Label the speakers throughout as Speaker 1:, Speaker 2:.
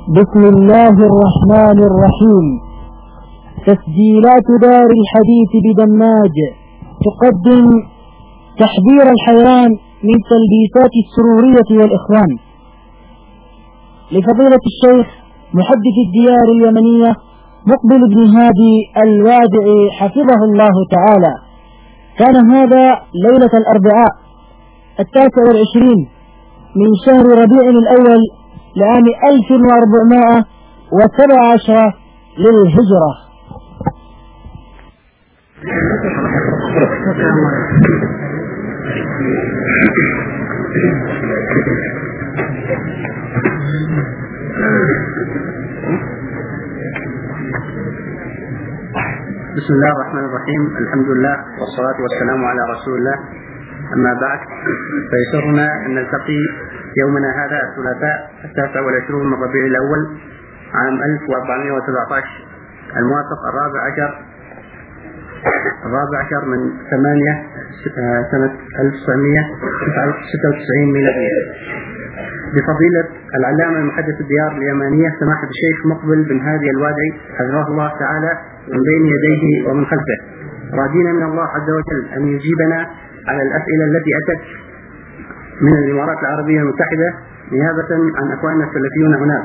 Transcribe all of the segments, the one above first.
Speaker 1: بسم الله الرحمن الرحيم. تسجيلات دار الحديث بدماج تقدم تحذير الحيران من تلبيسات السرورية والإخوان لفضيلة الشيخ محدث الديار اليمنية مقبل بن هادي الوادعي حفظه الله تعالى. كان هذا ليلة الأربعاء 29 من شهر ربيع الأول لعام 1417 للهجرة.
Speaker 2: بسم الله الرحمن الرحيم. الحمد لله والصلاة والسلام على رسول الله. أما بعد، فيسرنا أن نلتقي يومنا هذا الثلاثاء 29 من ربيع الأول عام 1417 الموافق 14 من 8 سنة 1996 ميلادية، بفضيلة العلامة المحدث الديار اليمنية سماحة الشيخ مقبل بن هادي الوادعي حفظه الله تعالى من بين يديه ومن خلفه، راجين من الله عز وجل أن يجيبنا على الأسئلة التي أتت من الإمارات العربية المتحدة نيابة عن أخواننا السلفيون هناك.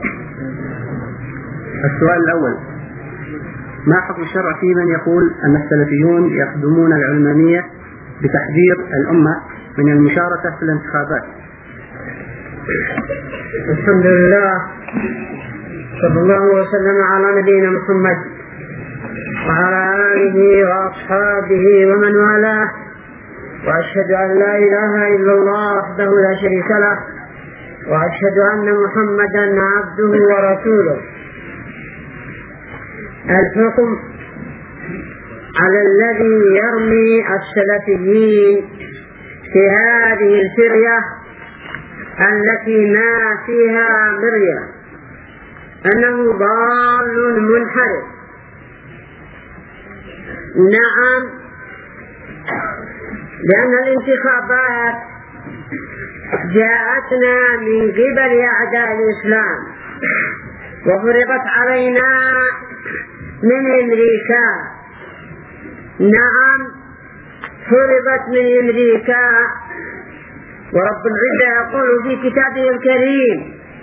Speaker 2: السؤال الأول: ما حكم الشرع في من يقول أن السلفيون يخدمون العلمانية بتحذير الأمة من المشاركة في الانتخابات؟
Speaker 3: الحمد لله، صلى الله وسلم على نبينا محمد وعلى آله وأصحابه ومن والاه، وأشهد أن لا إله إلا الله وحده لا شريك له، وأشهد أن محمدا عبده ورسوله. الحكم على الذي يرمي السلفيين في هذه الفرية التي ما فيها مرية أنه ضال منحرف. نعم، لأن الانتخابات جاءتنا من قبل أعداء الإسلام وفرضت علينا من أمريكا. نعم، فرضت من أمريكا، ورب العزة يقول في كتابه الكريم: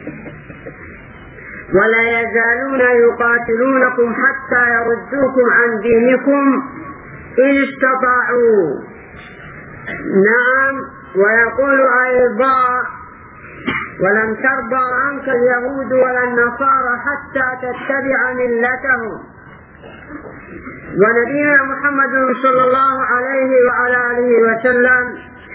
Speaker 3: ولا يزالون يقاتلونكم حتى يردوكم عن دينكم إن استطاعوا. نعم، ويقول أيضا: ولن ترضى عنك اليهود ولا النصارى حتى تتبع ملتهم. ونبينا محمد صلى الله عليه وعلى آله وسلم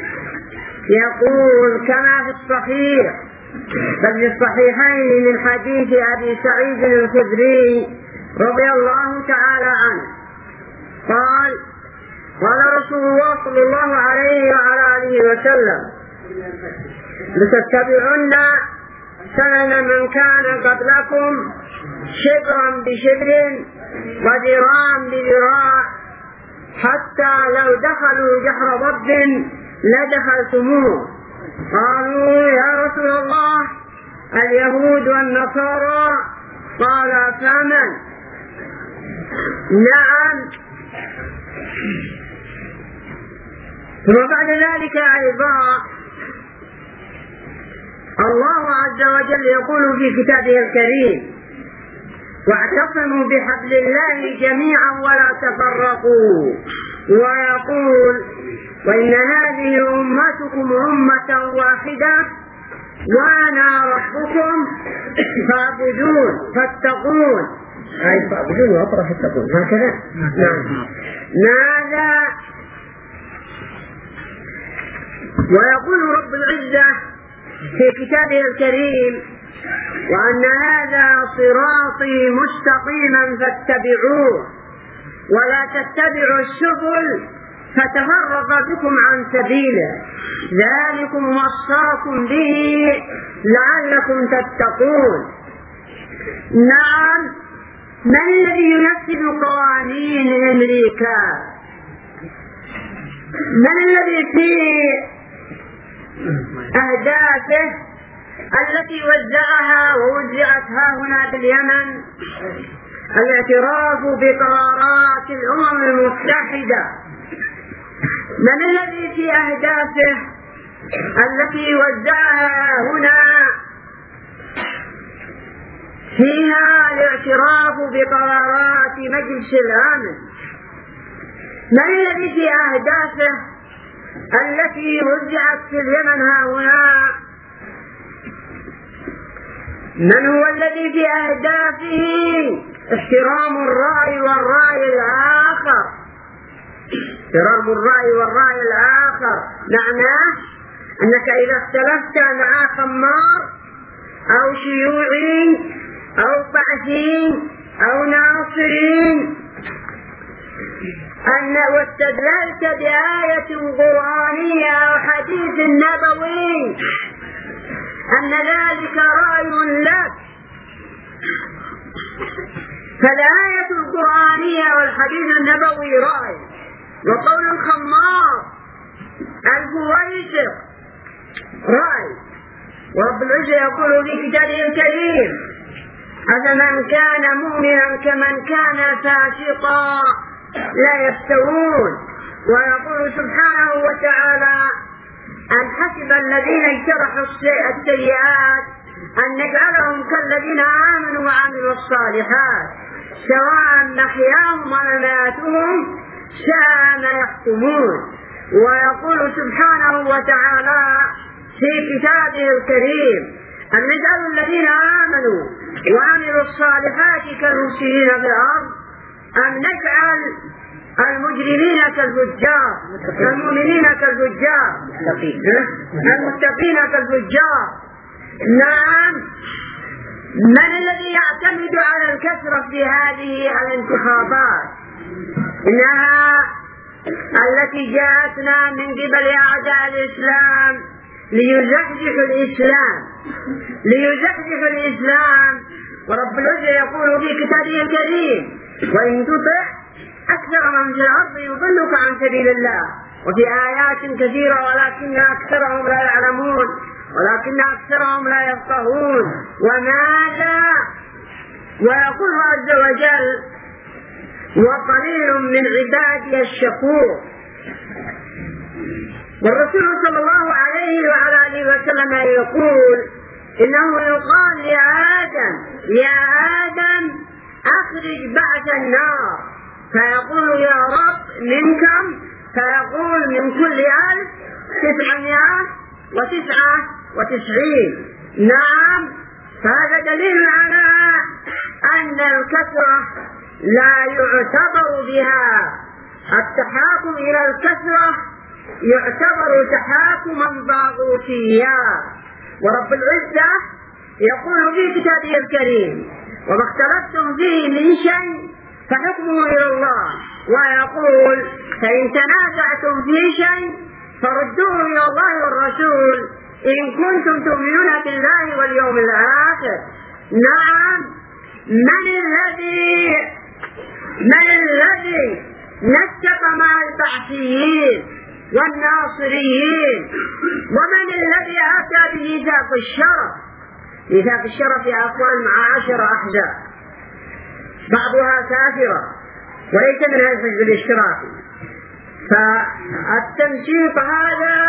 Speaker 3: يقول كما في الصحيح بل في الصحيحين من حديث أبي سعيد الخدري رضي الله تعالى عنه قال: قال رسول الله صلى الله عليه وعلى آله وسلم: لتتبعن سنن من كان قبلكم شبرا بشبر وذراعا بذراع حتى لو دخلوا جحر ضب لدخلتموه. قالوا: يا رسول الله اليهود والنصارى؟ قال: فمن؟ نعم. ثم بعد ذلك أيضا الله عز وجل يقول في كتابه الكريم: واعتصموا بحبل الله جميعا ولا تفرقوا. ويقول: وإن هذه أمتكم أمة واحدة وأنا ربكم فاعبدون فاتقون. أي فاعبدون وأطرح فاتقون، هكذا. ماذا؟ ويقول رب العزة في كتابه الكريم: وأن هذا صراطي مستقيما فاتبعوه ولا تتبعوا السبل فتفرق بكم عن سبيله ذلكم وصاكم به لعلكم تتقون. نعم، من الذي ينفذ قوانين أمريكا؟ من الذي في أهدافه التي وزعها ووزعت ها هنا باليمن الاعتراف بقرارات الأمم المتحدة. من الذي في أهدافه التي وزعها هنا فيها الاعتراف بقرارات مجلس الأمن؟ من الذي في أهدافه التي وزعت في اليمن هنا؟ من هو الذي في أهدافه احترام الرأي والرأي الآخر؟ احترام الرأي والرأي الآخر معناه أنك إذا اختلفت مع خمار أو شيوعي أو بعثي أو ناصري واستدللت بآية قرآنية أو حديث نبوي أن ذلك رأي لك، فالآية القرآنية والحديث النبوي رأي، وقول الخمار الفويسق رأي. ورب العزة يقول في كتابه الكريم: أفمن كان مؤمنا كمن كان فاسقا لا يستوون. ويقول سبحانه وتعالى: أن حسب الذين اجترحوا السيئات أن نجعلهم كالذين آمنوا وعملوا الصالحات سواء محياهم ومماتهم ساء ما يحكمون. ويقول سبحانه وتعالى في كتابه الكريم: أن نجعل الذين آمنوا وعملوا الصالحات كالمفسدين في الأرض أم نجعل المجرمين كالفجار، المؤمنين كالفجار، المتقين كالفجار. نعم، من الذي يعتمد على الكثرة في هذه الانتخابات؟ إنها التي جاءتنا من قبل أعداء الإسلام ليزحزحوا الإسلام. ورب العزة يقول في كتابه الكريم: وإن تطع أكثر من في الأرض يضلك عن سبيل الله. وفي آيات كثيرة: ولكن أكثرهم لا يعلمون، ولكن أكثرهم لا يفقهون. وماذا؟ ويقول عز وجل: وقليل من عبادي الشكور. والرسول صلى الله عليه وعلى آله وسلم يقول: إنه يقال لآدم: يا آدم أخرج بعث النار، فيقول: يا رب من كم؟ فيقول: من كل 1999. نعم، فهذا دليل على أن الكثرة لا يعتبر بها. التحاكم إلى الكثرة يعتبر تحاكما طاغوتيا. ورب العزة يقول في كتابه الكريم: وما اختلفتم فيه من شيء فحكمه إلى الله. ويقول: فإن تنازعتم في شيء فردوه إلى الله والرسول إن كنتم تؤمنون بالله واليوم الآخر. نعم، من الذي نسق مع البعثيين والناصريين؟ ومن الذي أتى بميثاق الشرف؟ ميثاق الشرف يا أخوان مع 10 أحزاب بعضها كافرة وليس منها الحزب الاشتراكي. فالتنسيق هذا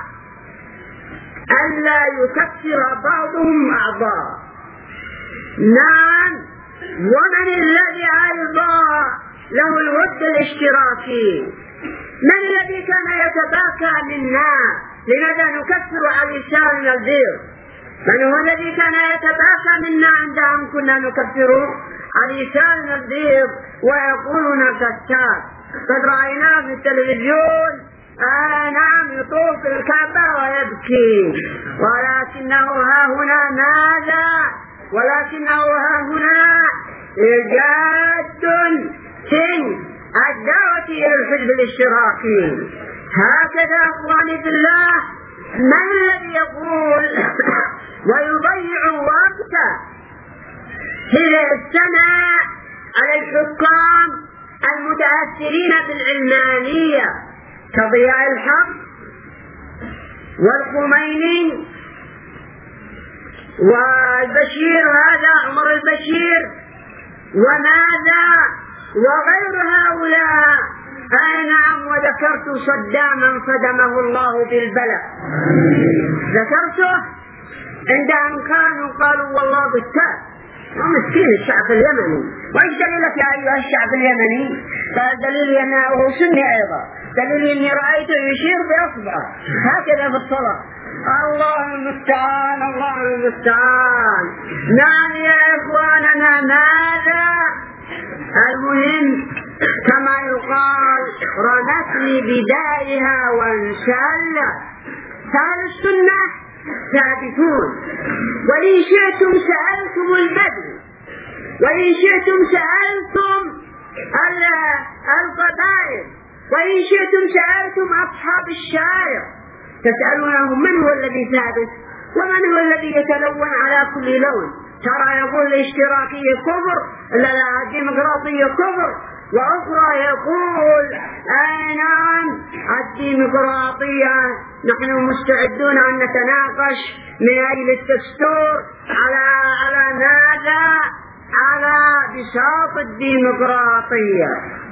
Speaker 3: ألا يكفر بعضهم أعضاء. نعم، ومن الذي أيضا له الود الاشتراكي؟ من الذي كان يتباكى منا؟ لماذا نكفر على لسان البيض؟ من هو الذي كان يتباكى منا عندهم كنا نكفر على لسان البيض ويقولون كتاب؟ قد رأيناه في التلفزيون نعم يطوف الكعبة ويبكي، ولكنه ها هنا ماذا؟ ولكنه ها هنا جاد في الدعوة إلى الحزب الاشتراكي. هكذا أخواني في الله، من الذي يقول ويضيع وقته في السماء على الحكام المتأثرين بالعلمانية كضياء الحق والخميني والبشير هذا عمر البشير وماذا وغير هؤلاء. نعم. وذكرت صداما صدمه الله بالبلاء، ذكرته عند أن قالوا والله بالتاب ومسكين الشعب اليمني. وإيش دليلك يا أيها الشعب اليمني؟ قال دليلي أنه سني أيضا، دليلي أني رأيته يشير بأصبعه هكذا في الصلاة. الله المستعان الله المستعان. نعم يا إخواننا. ماذا المهم كما يقال رمتني بدائها وانشل. فهل السنة ثابتون، وإن شئتم سألتم البدو، وإن شئتم سألتم القبائل، وإن شئتم سألتم أصحاب الشارع، تسألونهم من هو الذي ثابت ومن هو الذي يتلون على كل لون. ترى يقول الاشتراكية كفر، لا الديمقراطية كفر، وأخرى يقول نعم الديمقراطية نحن مستعدون أن نتناقش من أجل الدستور على ماذا؟ على بساط الديمقراطية.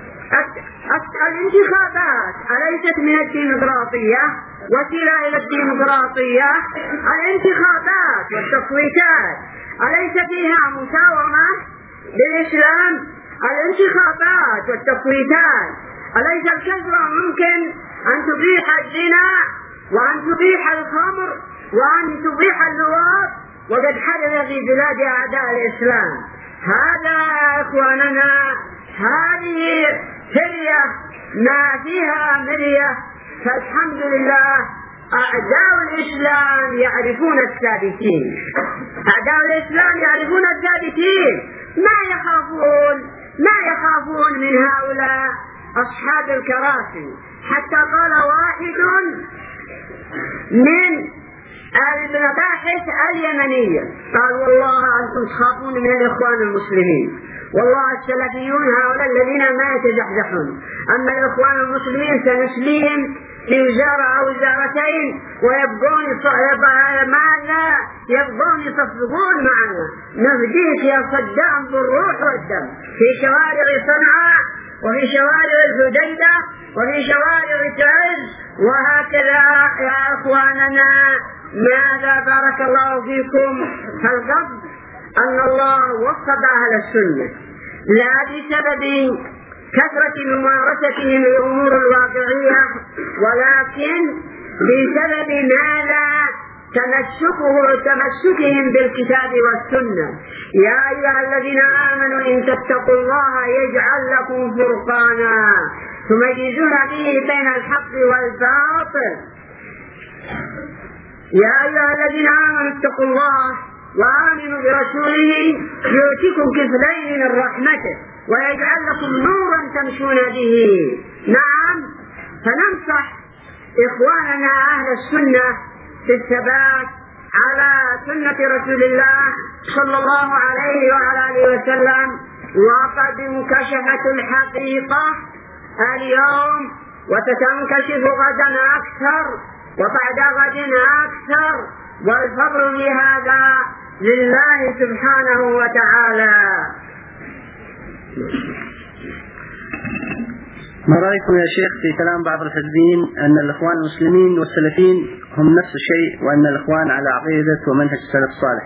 Speaker 3: الانتخابات أليست من الديمقراطية وسيلة إلى الديمقراطية؟ الانتخابات والتصويتات أليس فيها مساومة بالإسلام؟ الانتخابات والتصويتات أليس الكثرة ممكن أن تبيح الزنا وأن تبيح الخمر وأن تبيح اللواط؟ وقد حدث في بلاد أعداء الإسلام. هذا إخواننا هذه فرية ما فيها مرية. فالحمد لله أعداء الإسلام يعرفون الثابتين، أعداء الإسلام يعرفون الثابتين، ما يخافون من هؤلاء أصحاب الكراسي. حتى قال واحد من المباحث اليمنية قال والله أنتم تخافون من الإخوان المسلمين، والله السلفيون هؤلاء الذين ما يتزحزحون، أما الإخوان المسلمين سنسليهم في وزارة أو وزارتين ويبقون يصفقون معنا. نهديك يا صدام بالروح والدم في شوارع صنعاء وفي شوارع الحديدة وفي شوارع تعز. وهكذا يا إخواننا ماذا بارك الله فيكم. فالقصد أن الله وفق أهل السنة لا بسبب كثرة ممارستهم الأمور الواقعية، ولكن بسبب ماذا؟ تمسكهم بالكتاب والسنة. يا أيها الذين آمنوا إن تتقوا الله يجعل لكم فرقانا تميزون به بين الحق والباطل. يا أيها الذين آمنوا اتقوا الله وآمنوا برسوله يؤتكم كفلين من رحمته ويجعل لكم نورا تمشون به. نعم. فننصح إخواننا أهل السنة في الثبات على سنة رسول الله صلى الله عليه وعلى آله وسلم. وقد انكشفت الحقيقة اليوم وستنكشف غدا أكثر وبعد غد أكثر، والفضل بهذا لله سبحانه وتعالى.
Speaker 2: ما رأيكم يا شيخ في كلام بعض الحزبيين أن الإخوان المسلمين والسلفيين هم نفس الشيء وأن الإخوان على عقيدة ومنهج السلف الصالح؟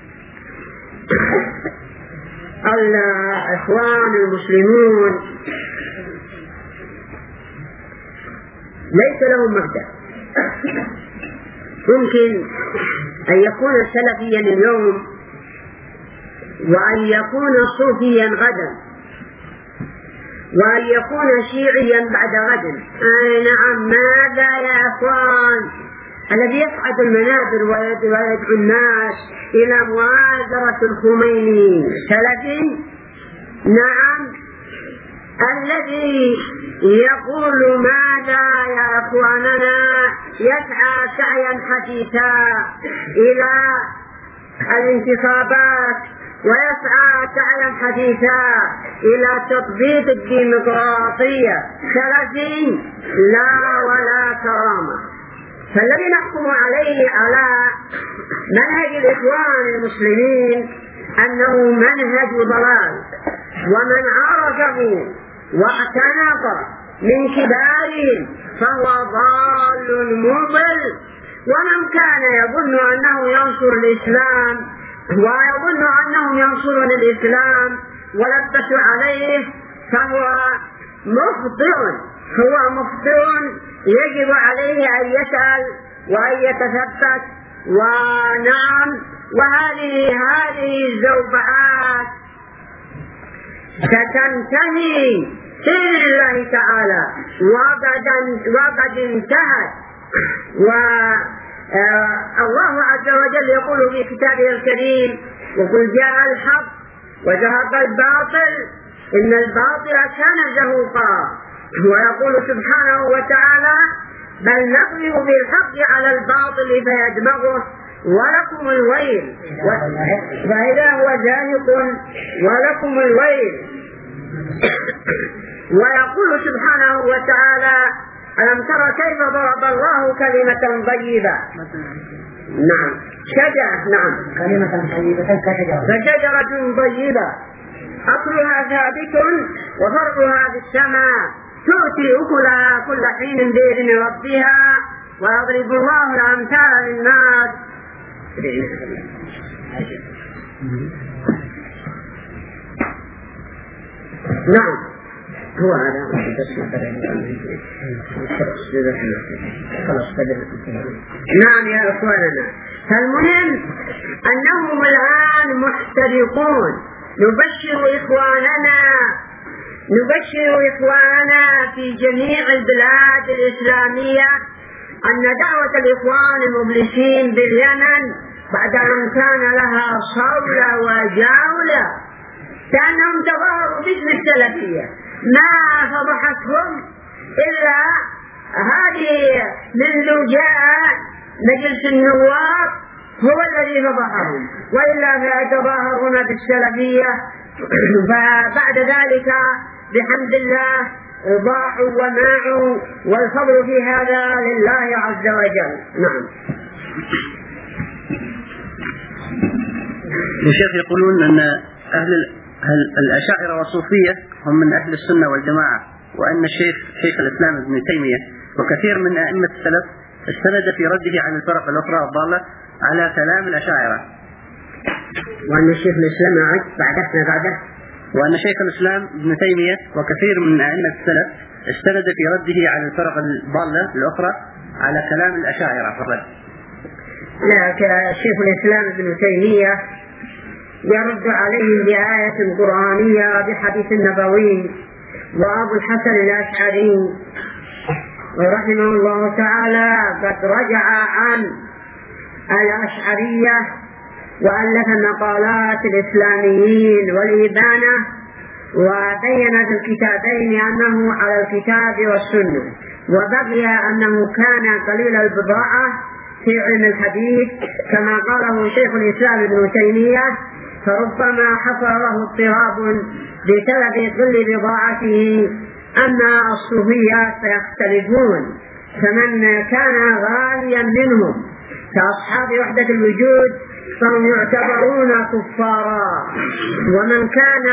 Speaker 3: الإخوان المسلمون ليس لهم مبدأ. يمكن أن يكون سلفيا اليوم وأن يكون صوفيا غدا وأن يكون شيعيا بعد غد. نعم. ماذا يا أخوان؟ الذي يصعد المنابر ويدعو الناس إلى موازرة الخميني سلفي. نعم. الذي يقول ماذا يا أخواننا؟ يسعى سعيا حثيثا إلى الانتخابات ويسعى سعيا حثيثا إلى تطبيق الديمقراطية. سلفي لا ولا كرامة. فالذي نحكم عليه على منهج الإخوان المسلمين أنه منهج ضلال، ومن عرفه واعتنق من كبارهم فهو ضال مضل، ومن كان يظن أنه ينصر الإسلام ويظن أنهم ينصرون الإسلام ولبسوا عليه فهو مخطئ يجب عليه أن يسأل وأن يتثبت. ونعم، وهذه الزوبعات ستنتهي بإذن الله تعالى وقد انتهت. والله عز وجل يقول في كتابه الكريم: وقل جاء الحق وزهق الباطل إن الباطل كان زهوقا. ويقول سبحانه وتعالى: بل نقذف بالحق على الباطل فيدمغه ولكم الويل فإذا هو زاهق ولكم الويل. ويقول سبحانه وتعالى: ألم تر كيف ضرب الله كلمة طيبة كلمة طيبة كشجرة طيبة أصلها ثابت وفرعها في السماء تؤتي أكلها كل حين بإذن ربها ويضرب الله الأمثال للناس. نعم، هو هذا. نعم يا أخواننا، فالمهم أنهم الآن محترقون. نبشر إخواننا في جميع البلاد الإسلامية أن دعوة الإخوان المبلسين باليمن بعد أن كان لها صولة وجولة كأنهم تظاهروا باسم السلفية، ما فضحتهم إلا هذه منذ جاء مجلس النواب هو الذي فضحهم، وإلا فيتظاهرون بالسلفية. فبعد ذلك بحمد الله ضاعوا وماعوا، والفضل في هذا لله عز وجل. نعم.
Speaker 2: الشيخ يقولون أن الأشاعرة والصوفية هم من أهل السنة والجماعة، وأن شيخ الإسلام ابن تيمية وكثير من أئمة السلف استند في رده على الفرق الأخرى الضالة على كلام الأشاعرة،
Speaker 3: وأن شيخ الإسلام وأن
Speaker 2: شيخ الإسلام ابن تيمية وكثير من أئمة السلف استند في رده على الفرق الضالة الأخرى على كلام الأشاعرة في الرد.
Speaker 3: لا، شيخ الإسلام ابن تيمية يرد عليهم بآية قرآنية بحديث نبوي، وأبو الحسن الأشعري رحمه الله تعالى قد رجع عن الأشعرية وألف مقالات الإسلاميين والإبانة، وبين في الكتابين أنه على الكتاب والسنة، وبقي أنه كان قليل البضاعة في علم الحديث كما قاله شيخ الإسلام ابن تيمية، فربما حصله اضطراب بسبب قل بضاعته. أما الصوفية فيختلفون، فمن كان غاليا منهم كأصحاب وحدة الوجود فهم يعتبرون كفارا، ومن كان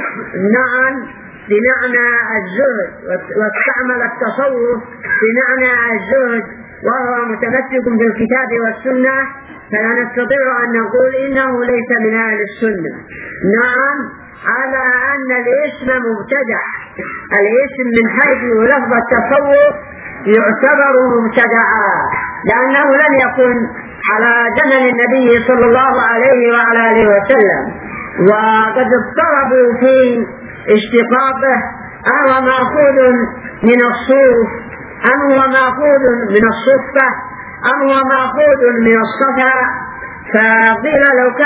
Speaker 3: بمعنى الزهد واستعمل التصوف بمعنى الزهد وهو متمسك بالكتاب والسنة فلا نستطيع أن نقول إنه ليس من أهل السنة. نعم، على أن الاسم مبتدع، الاسم من حيث لفظ التصوف يعتبر مبتدعا، لأنه لم يكن على زمن النبي صلى الله عليه وعلى آله وسلم، وقد اضطربوا في اشتقاقه، أهو مأخوذ من الصوف أم هو مأخوذ من الصفة أم هو مأخوذ من الصفا. فقيل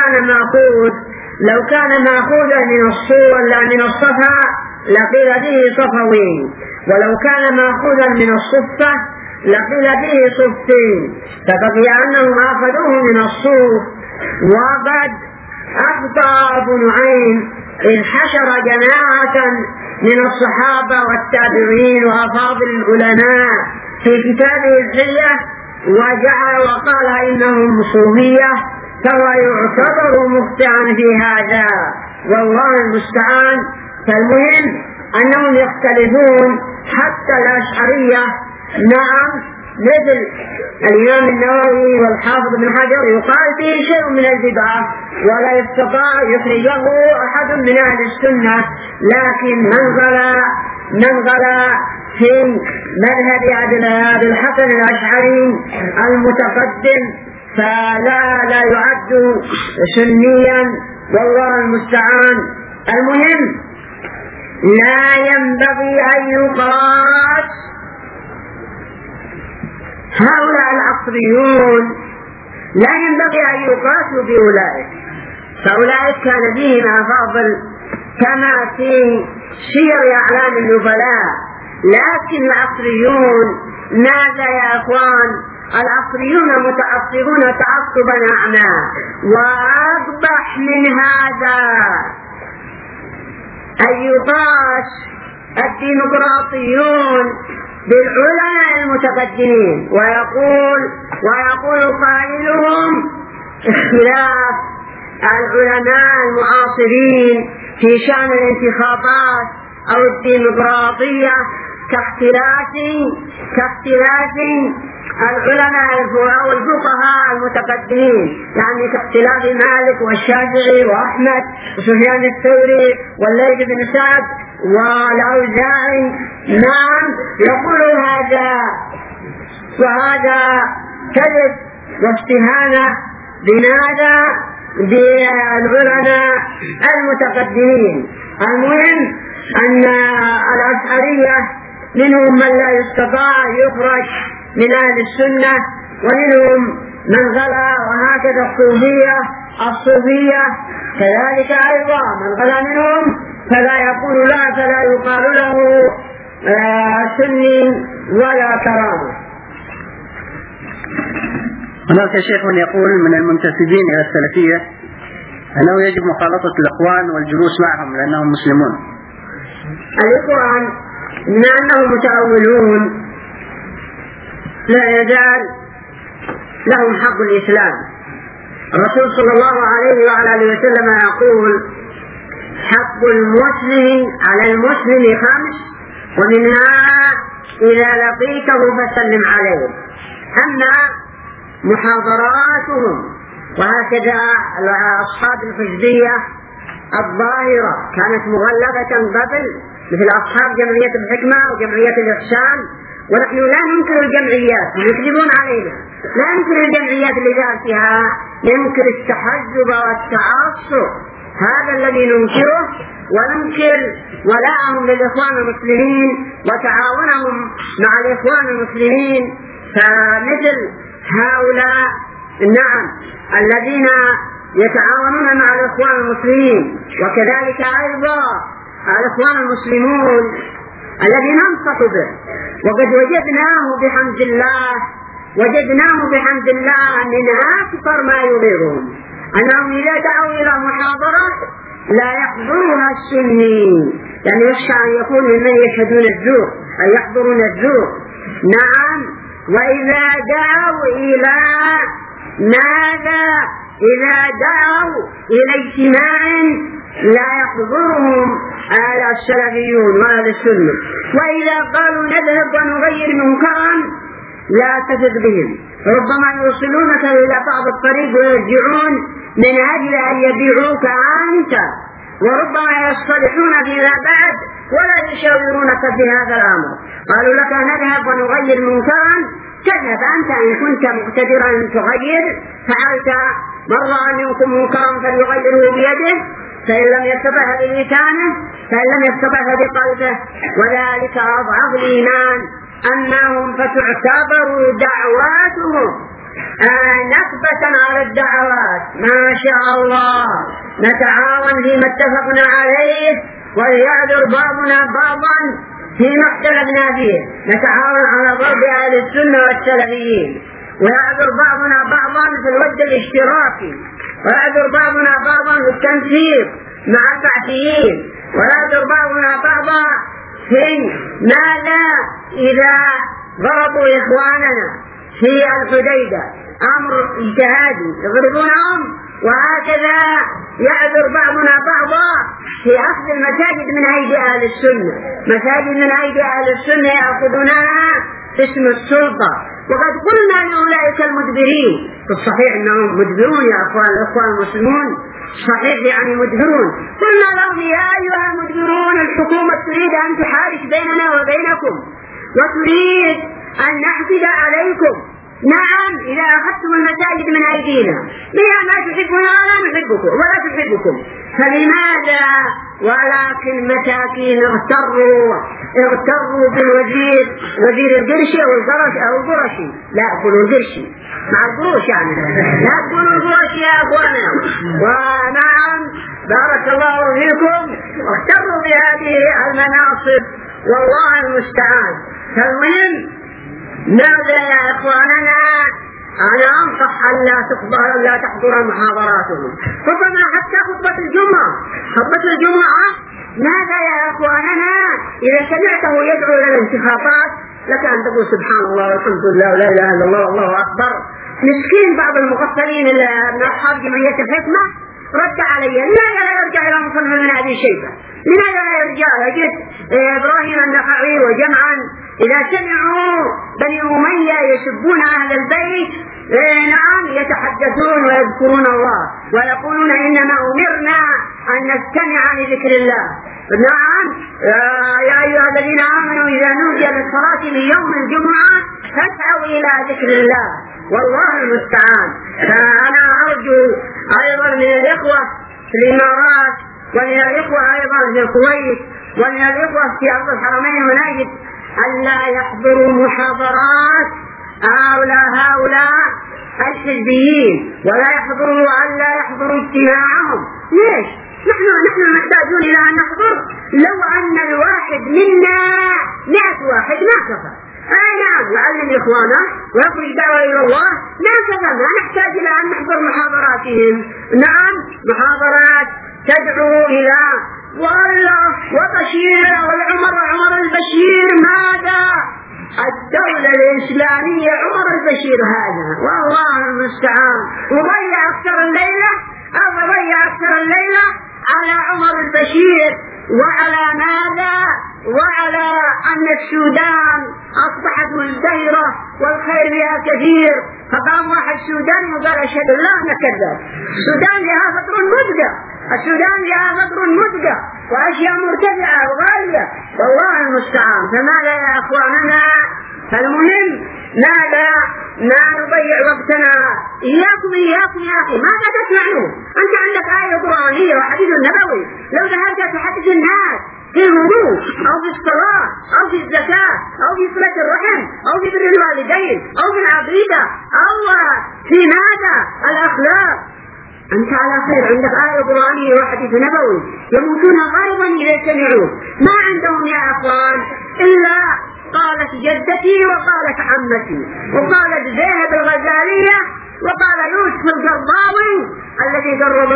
Speaker 3: لو كان مأخوذا من الصفا لقيل به صفوي، ولو كان مأخوذا من الصفة لقيل به صفين، فبقي أنهم أخذوه من الصوف. وقد أخطأ أبو نعيم إذ حشر جماعة من الصحابة والتابعين وأفاضل العلماء في كتابه الحلية وقال إنهم صوفية، فهو يعتبر مخطئا في هذا، والله المستعان. فالمهم أنهم يختلفون حتى الأشعرية. نعم، مثل الإمام النووي والحافظ بن حجر يقال فيه شيء من البدعة ولا يستطاع يخرجه أحد من أهل السنة، لكن من غلا في مذهب أبي الحسن الأشعري المتقدم فلا يعد سنيا، والله المستعان. المهم لا ينبغي أن يقاس هؤلاء العصريون، لا ينبغي أن يقاسوا بأولئك، فأولئك كان فيهم أفاضل كما في سير أعلام النبلاء، لكن العصريون ماذا يا أخوان؟ العصريون متعصبون تعصبا أعمى. وأقبح من هذا أن يقاس الديمقراطيون بالعلماء المتقدمين، ويقول قائلهم اختلاف العلماء المعاصرين في شأن الانتخابات أو الديمقراطية كاختلاف العلماء أو الفقهاء المتقدمين، يعني كاختلاف مالك والشافعي وأحمد وسفيان الثوري والليث بن سعد والأوزاعي. نعم، يقول هذا وهذا كذب واستهانة بماذا؟ بالعلماء المتقدمين. المهم أن الأشعرية منهم من لا يستطاع يخرج من أهل السنة، ومنهم من غلا، وهكذا الصوفية كذلك أيضا من غلا منهم فلا يقال له سني ولا كرامة.
Speaker 2: هناك شيخ يقول من المنتسبين إلى السلفية أنه يجب مخالطة الإخوان والجلوس معهم لأنهم مسلمون.
Speaker 3: الإخوان بما أنهم متأولون لا يزال لهم حق الإسلام. الرسول صلى الله عليه وعلى آله وسلم يقول حق المسلم على المسلم 5، ومنها إذا لقيته فسلم عليه. أما محاضراتهم، وهكذا أصحاب الحزبية الظاهرة كانت مغلقة قبل، مثل أصحاب جمعية الحكمة وجمعية الإحسان، ونحن لا ننكر الجمعيات، يكذبون علينا، لا ننكر الجمعيات لذاتها، ننكر التحزب والتعصب، هذا الذي ننكره، وننكر ولاءهم للإخوان المسلمين وتعاونهم مع الإخوان المسلمين. فمثل هؤلاء نعم الذين يتعاونون مع الإخوان المسلمين، وكذلك أيضا الإخوان المسلمون الذي ننصح به، وقد وجدناه بحمد الله من أكثر ما يغيرون أنهم إذا دعوا إلى محاضرة لا يحضرها السني، يعني يخشى أن يكون ممن يشهدون الزور أن يحضرون الزور. نعم، وإذا دعوا إلى ماذا؟ إذا دعوا إلى اجتماع لا يحضرهم السلفيون وأهل السنة، وإذا قالوا نذهب ونغير منكرا لا تثق بهم، ربما يوصلونك إلى بعض الطريق ويرجعون من أجل أن يبيعوك أنت، وربما يصطلحون فيما بعد ولا يشاورونك في هذا الأمر. قالوا لك نذهب ونغير منكرا، تذهب أنت إن كنت مقتدرا أن تغير، فعلت من رأى منكم منكرا فليغيره بيده، فإن لم يستطع بلسانه، فإن لم يستطع بقلبه، وذلك أضعف الإيمان. أنهم فتعتبر دعواتهم نكبة على الدعوات. ما شاء الله نتعاون فيما اتفقنا عليه، وليعذر بعضنا بعضا فيما اختلفنا فيه، نتعاون على ضرب أهل السنة والسلفيين، ويعذر بعضنا بعضا في الود الاشتراكي، ويعذر بعضنا بعضا في التنسيق مع البعثيين، ويعذر بعضنا بعضا في ماذا إذا ضربوا إخواننا في الحديدة أمر اجتهادي يضربونهم، وهكذا يعذر بعضنا بعضا في أخذ المساجد من أيدي أهل السنة. مساجد من أيدي أهل السنة يأخذونها اسم السلطة، وقد قلنا لأولئك المدبرين في الصحيح أنهم مدبرون يا الأخوان المسلمون، صحيح يعني مدبرون. قلنا لهم يا أيها المدبرون الحكومة تريد أن تحارش بيننا وبينكم وتريد أن نحفظ عليكم. نعم إذا أخذتم المساجد من أيدينا بها ما تحبنا ولا نحبكم ولا تحبكم، فلماذا؟ ولكن مساكين اغتروا بالوزير، وزير القرشي أو القرشي، لا أقولوا القرشي مع القروش يعني، لا أقولوا القرشي يا أخوانا. ونعم بارك الله فيكم، اغتروا بهذه المناصب والله المستعان. فالمهم ماذا يا إخواننا؟ أنا أنصح لا تحضر محاضراتهم، ربما حتى خطبة الجمعة. ماذا يا إخواننا؟ إذا سمعته يدعو إلى الانتخابات لك أن تقول سبحان الله والحمد لله ولا إله إلا الله والله أكبر. مسكين بعض المغفلين من أصحاب جمعية الحكمة رد علي، لماذا لا يرجع إلى مصنف من هذه الشيبة؟ لماذا لا يرجع؟ أجد إبراهيم النخعي وجمعا إذا سمعوا بني أمية يسبون أهل البيت نعم يتحدثون ويذكرون الله ويقولون إنما أمرنا أن نستمع لذكر الله. نعم يا أيها الذين آمنوا إذا نودي للصلاة من يوم الجمعة فاسعوا إلى ذكر الله والله المستعان. فأنا أرجو أيضا من الإخوة في الإمارات ومن الإخوة أيضا في الكويت ومن الإخوة في أرض الحرمين ونجد ألا يحضروا محاضرات هؤلاء الحزبيين، ولا يحضروا ألا يحضروا اجتماعهم. ليش؟ نحن محتاجون إلى أن نحضر. لو أن الواحد منا 100 واحد ما كفى. نعم يعلم إخوانه ويخرج دعوة إلى الله ما كفى، ما نحتاج إلى أن نحضر محاضراتهم. نعم محاضرات تدعو إلى والله وبشير وعمر البشير. ماذا؟ الدولة الإسلامية عمر البشير هذا والله المستعان، وضيع أكثر الليلة على عمر البشير وعلى ماذا؟ وعلى أن السودان أصبحت مزدهرة والخير بها كثير. فقام واحد سوداني وقال أشهد الله نكذب. السودان لها فطر مدقة وأشياء مرتفعة وغالية والله المستعان. فماذا يا أخواننا؟ فالمهم ماذا؟ ما نضيع وقتنا. إياكم يا أخي ماذا تسمعون؟ أنت عندك آية قرآنية وحديث نبوي، لو ذهبت تحدث الناس في الوضوء أو في الصلاة أو في الزكاة أو في صلة الرحم أو في بر الوالدين أو في العقيدة أو في ماذا؟ الأخلاق، أنت على خير. عندك آية قرآنية وحديث نبوي يموتون غالبا إذا سمعوه. ما عندهم يا أخوان إلا قالت جدتي وقالت عمتي وقالت زينب الغزالية وقال يوسف القرضاوي الذي قرض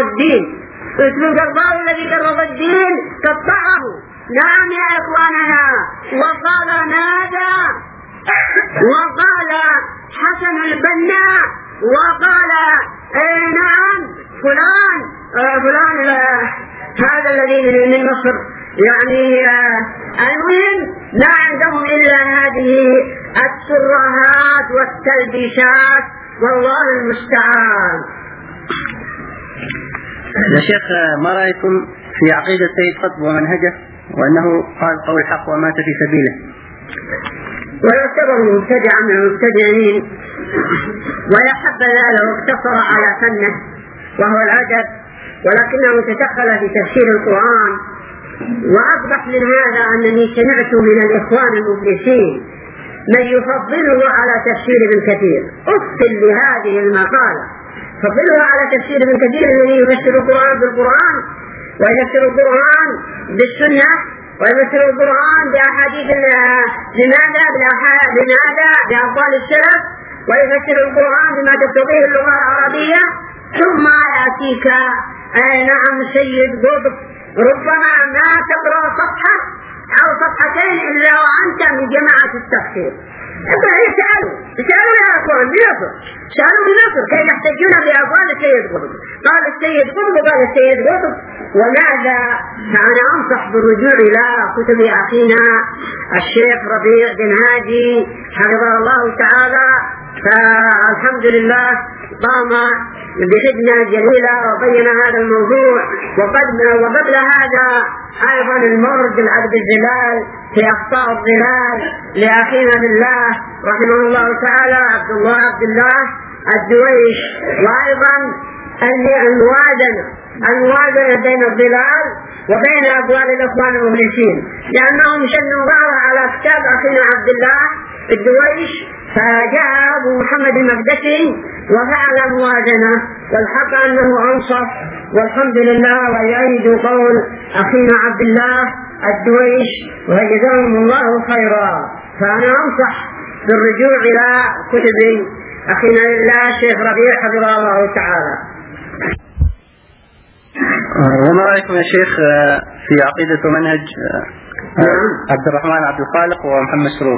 Speaker 3: الدين قطعه. نعم يا إخواننا. وقال ماذا؟ وقال حسن البنا وقال نعم فلان هذا الذي من مصر يعني. المهم ما عندهم إلا هذه الترهات والتلبيشات والله المستعان.
Speaker 2: يا شيخ ما رأيكم في عقيدة سيد قطب ومنهجه وأنه قال قول الحق ومات في سبيله؟
Speaker 3: ويعتبر مبتدعا من المبتدعين ويحب ذلك واقتصر على فنه وهو العجب، ولكنه تدخل في تفسير القرآن. وأصبح من هذا أنني سمعت من الإخوان المفلسين من يفضله على تفسير ابن كثير. أفصل لهذه المقالة، فضله على تفسير ابن كثير الذي يفسر القرآن بالقرآن ويفسر القرآن بالسنة ويفسر القرآن بأحاديث لماذا بأقوال السلف ويفسر القرآن بما تقتضيه اللغة العربية. ثم يأتيك نعم سيد قطب ربما ما تقرأ صفحة أو صفحتين إلا وأنت من جماعة التفسير. اسألوا سألوا يا أخوان بنصر، سألوا بنصر كيف يحتجون بأقوال السيد قطب؟ قال السيد قطب وقال السيد قطب. وماذا؟ فأنا أنصح بالرجوع إلى كتب أخينا الشيخ ربيع بن هادي حفظه الله تعالى. فالحمد لله قام بخدمة جليلة وبين هذا الموضوع. وقبل هذا أيضا المرد العبد الزلال في أخطاء الظلال لأخينا بالله رحمه الله تعالى عبد الله الدويش. وأيضا الموازنة بين الظلال وبين أقوال الإخوان المخلصين، لأنهم شنوا بعض على كتاب أخينا عبد الله الدويش، فجاء أبو محمد المقدسي وفعل موازنة، والحق أنه أنصف والحمد لله. ويؤيد قول أخينا عبد الله الدويش وجزاهم الله خيرا. فأنا أنصح بالرجوع إلى كتب أخينا الله الشيخ ربيع حفظه الله تعالى.
Speaker 2: وما رأيكم يا شيخ في عقيدة ومنهج عبد الرحمن عبد الخالق ومحمد سرور؟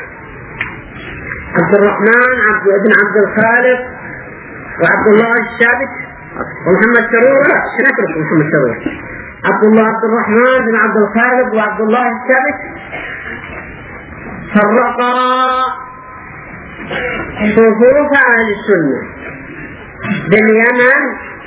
Speaker 3: عبد الرحمن بن عبد الخالق وعبد الله الثابت ومحمد سرور. لا سنترك محمد سرور. عبد الرحمن بن عبد الخالق وعبد الله الثابت فرقا صفوف أهل السنة باليمن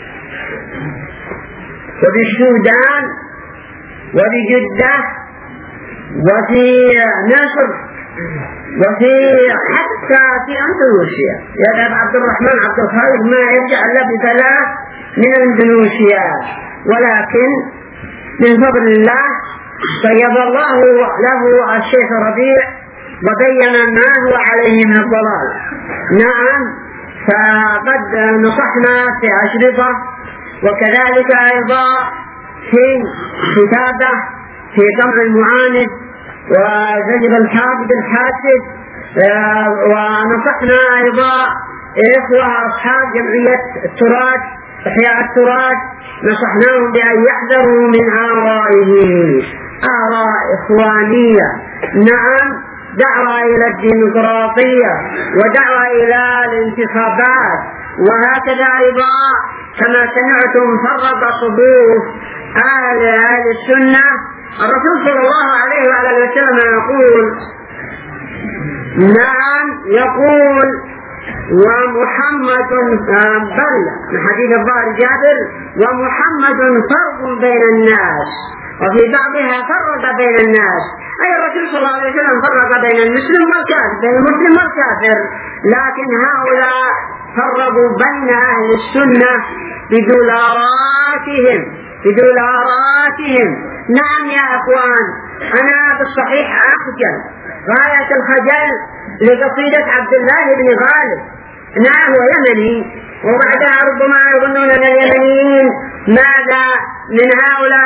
Speaker 3: وبالسودان وبجدة وفي مصر وفي حتى في أندونيسيا. يذهب عبد الرحمن عبد الخالق ما يرجع إلا بثلاث من أندونيسيا، ولكن من فضل الله طيب الله له الشيخ ربيع وبين ما هو عليه من الضلال. نعم، فقد نصحنا في أشرطة وكذلك أيضا في كتابة في قمع المعاند وزجر الحافظ الحاسد. ونصحنا أيضا إخوة أصحاب جمعية التراث إحياء التراث، نصحناهم بأن يحذروا من آرائه، آراء إخوانية. نعم، دعوة إلى الديمقراطية ودعوة إلى الانتخابات. وهكذا أيضا كما سمعتم فرق صفوف أهل السنة. الرسول صلى الله عليه وعلى وسلم يقول نعم يقول ومحمد بل من حديث الظاهر جابر ومحمد فرق بين الناس، وفي بعضها فرق بين الناس، أي الرسول صلى الله عليه وسلم فرق بين المسلم والكافر، بين المسلم والكافر، لكن هؤلاء فرقوا بين أهل السنة بدولاراتهم. نعم يا أخوان، أنا بالصحيح أخجل غاية الخجل لقصيدة عبد الله بن غالب. نعم، هو يمني، وبعدها ربما يظنون أن اليمنيين ماذا من هؤلاء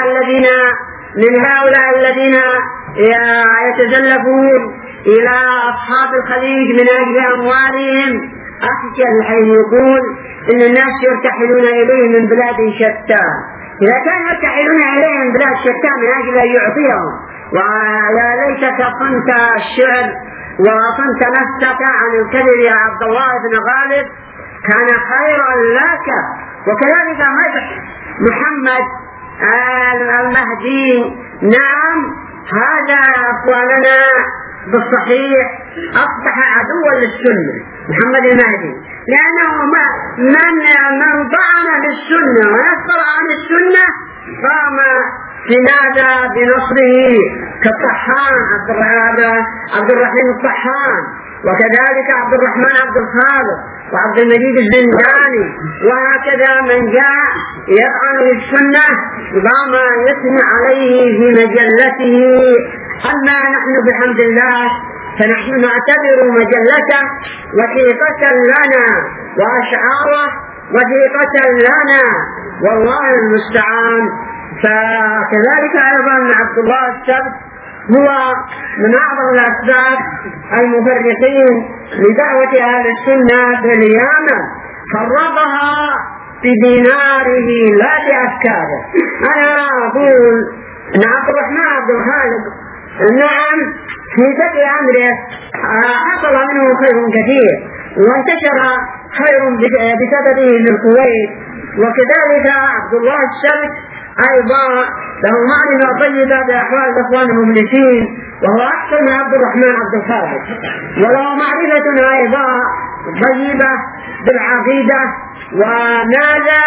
Speaker 3: الذين يتزلفون إلى أصحاب الخليج من أجل أموالهم. أخجل حين يقول إن الناس يرتحلون إليه من بلاد شتى. إذا كانوا يرتحلون إليه من بلاد شتى من أجل أن يعطيهم، ويا ليتك صنت الشعر وصنت نفسك عن الكذب يا عبد الله بن غالب كان خيرا لك. وكذلك مدح محمد المهدي. نعم، هذا أخواننا بالصحيح أصبح عدوا للسنة محمد المهدي، لأنه من طعن بالسنة ويسخر عن السنة قام في ماذا بنصره كالطحان عبد الرحيم الطحان، وكذلك عبد الرحمن عبد الخالق وعبد المجيد الزنداني، وهكذا من جاء يطعن بالسنة قام يثني عليه في مجلته. أما نحن بحمد الله فنحن نعتبر مجلته وثيقة لنا وأشعاره وثيقة لنا، والله المستعان. فكذلك أيضا عبد الله السبت هو من أعظم الأسباب المفرقين لدعوة أهل السنة باليمن، فرضها بديناره لا بأفكاره. أنا أقول أن عبد الرحمن عبد الخالق نعم في بدء أمره حصل منه خير كثير، وانتشر خير بسببه للكويت. وكذلك عبد الله الشمس أيضا له معرفة طيبة بأحوال الإخوان المفلسين، وهو أحسن من عبد الرحمن عبد الخالق، وله معرفة أيضا طيبة بالعقيدة وماذا،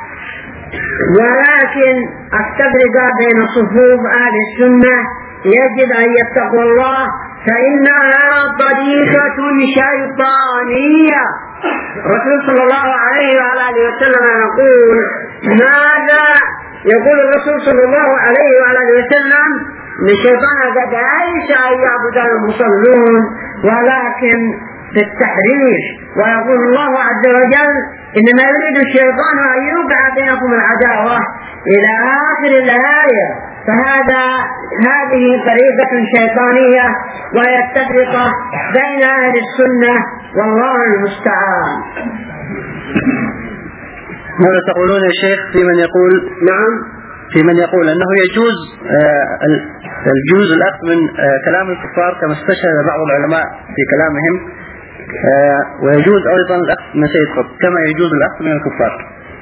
Speaker 3: ولكن التفرقة بين صفوف أهل السنة يجب أن يتقوا الله، فإنها طريقة شيطانية. الرسول صلى الله عليه وآله وسلم يقول ماذا؟ يقول الرسول صلى الله عليه وآله وسلم إن الشيطان قد عيش أن يعبد المصلون ولكن بالتحريش، ويقول الله عز وجل إنما يريد الشيطان أن يوقع بينكم العداوة إلى آخر الآية. هذه طريقة شيطانية، وهي التفرقة بين أهل السنة، والله المستعان.
Speaker 2: ماذا تقولون يا شيخ في من يقول
Speaker 3: نعم،
Speaker 2: في من يقول أنه يجوز الأخذ من كلام الكفار كما استشهد بعض العلماء في كلامهم، ويجوز أيضا الأخذ من سيد قطب كما يجوز الأخذ من الكفار؟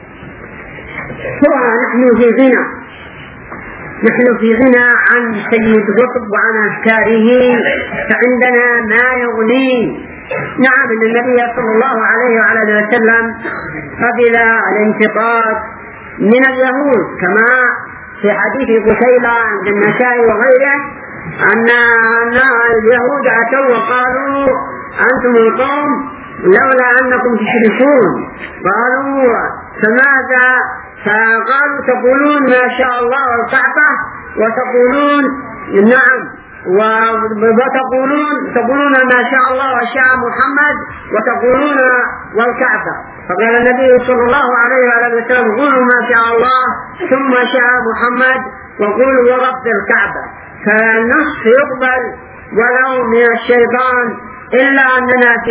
Speaker 3: نحن في غنى عن سيد قطب وعن أفكاره، فعندنا ما يغني. نعم، إن النبي صلى الله عليه وعلى وسلم قبل الانتقاد من اليهود، كما في حديث قتيلة عند النسائي وغيره أن اليهود أتوا وقالوا أنتم القوم لولا أنكم تشركون، قالوا فماذا؟ فقالوا تقولون ما شاء الله والكعبة، وتقولون نعم، وتقولون ما شاء الله وشاء محمد، وتقولون والكعبة. فقال النبي صلى الله عليه وسلم قولوا ما شاء الله ثم شاء محمد وقولوا ورب الكعبة، فالنصف يقبل ولو من الشيطان، إلا أننا في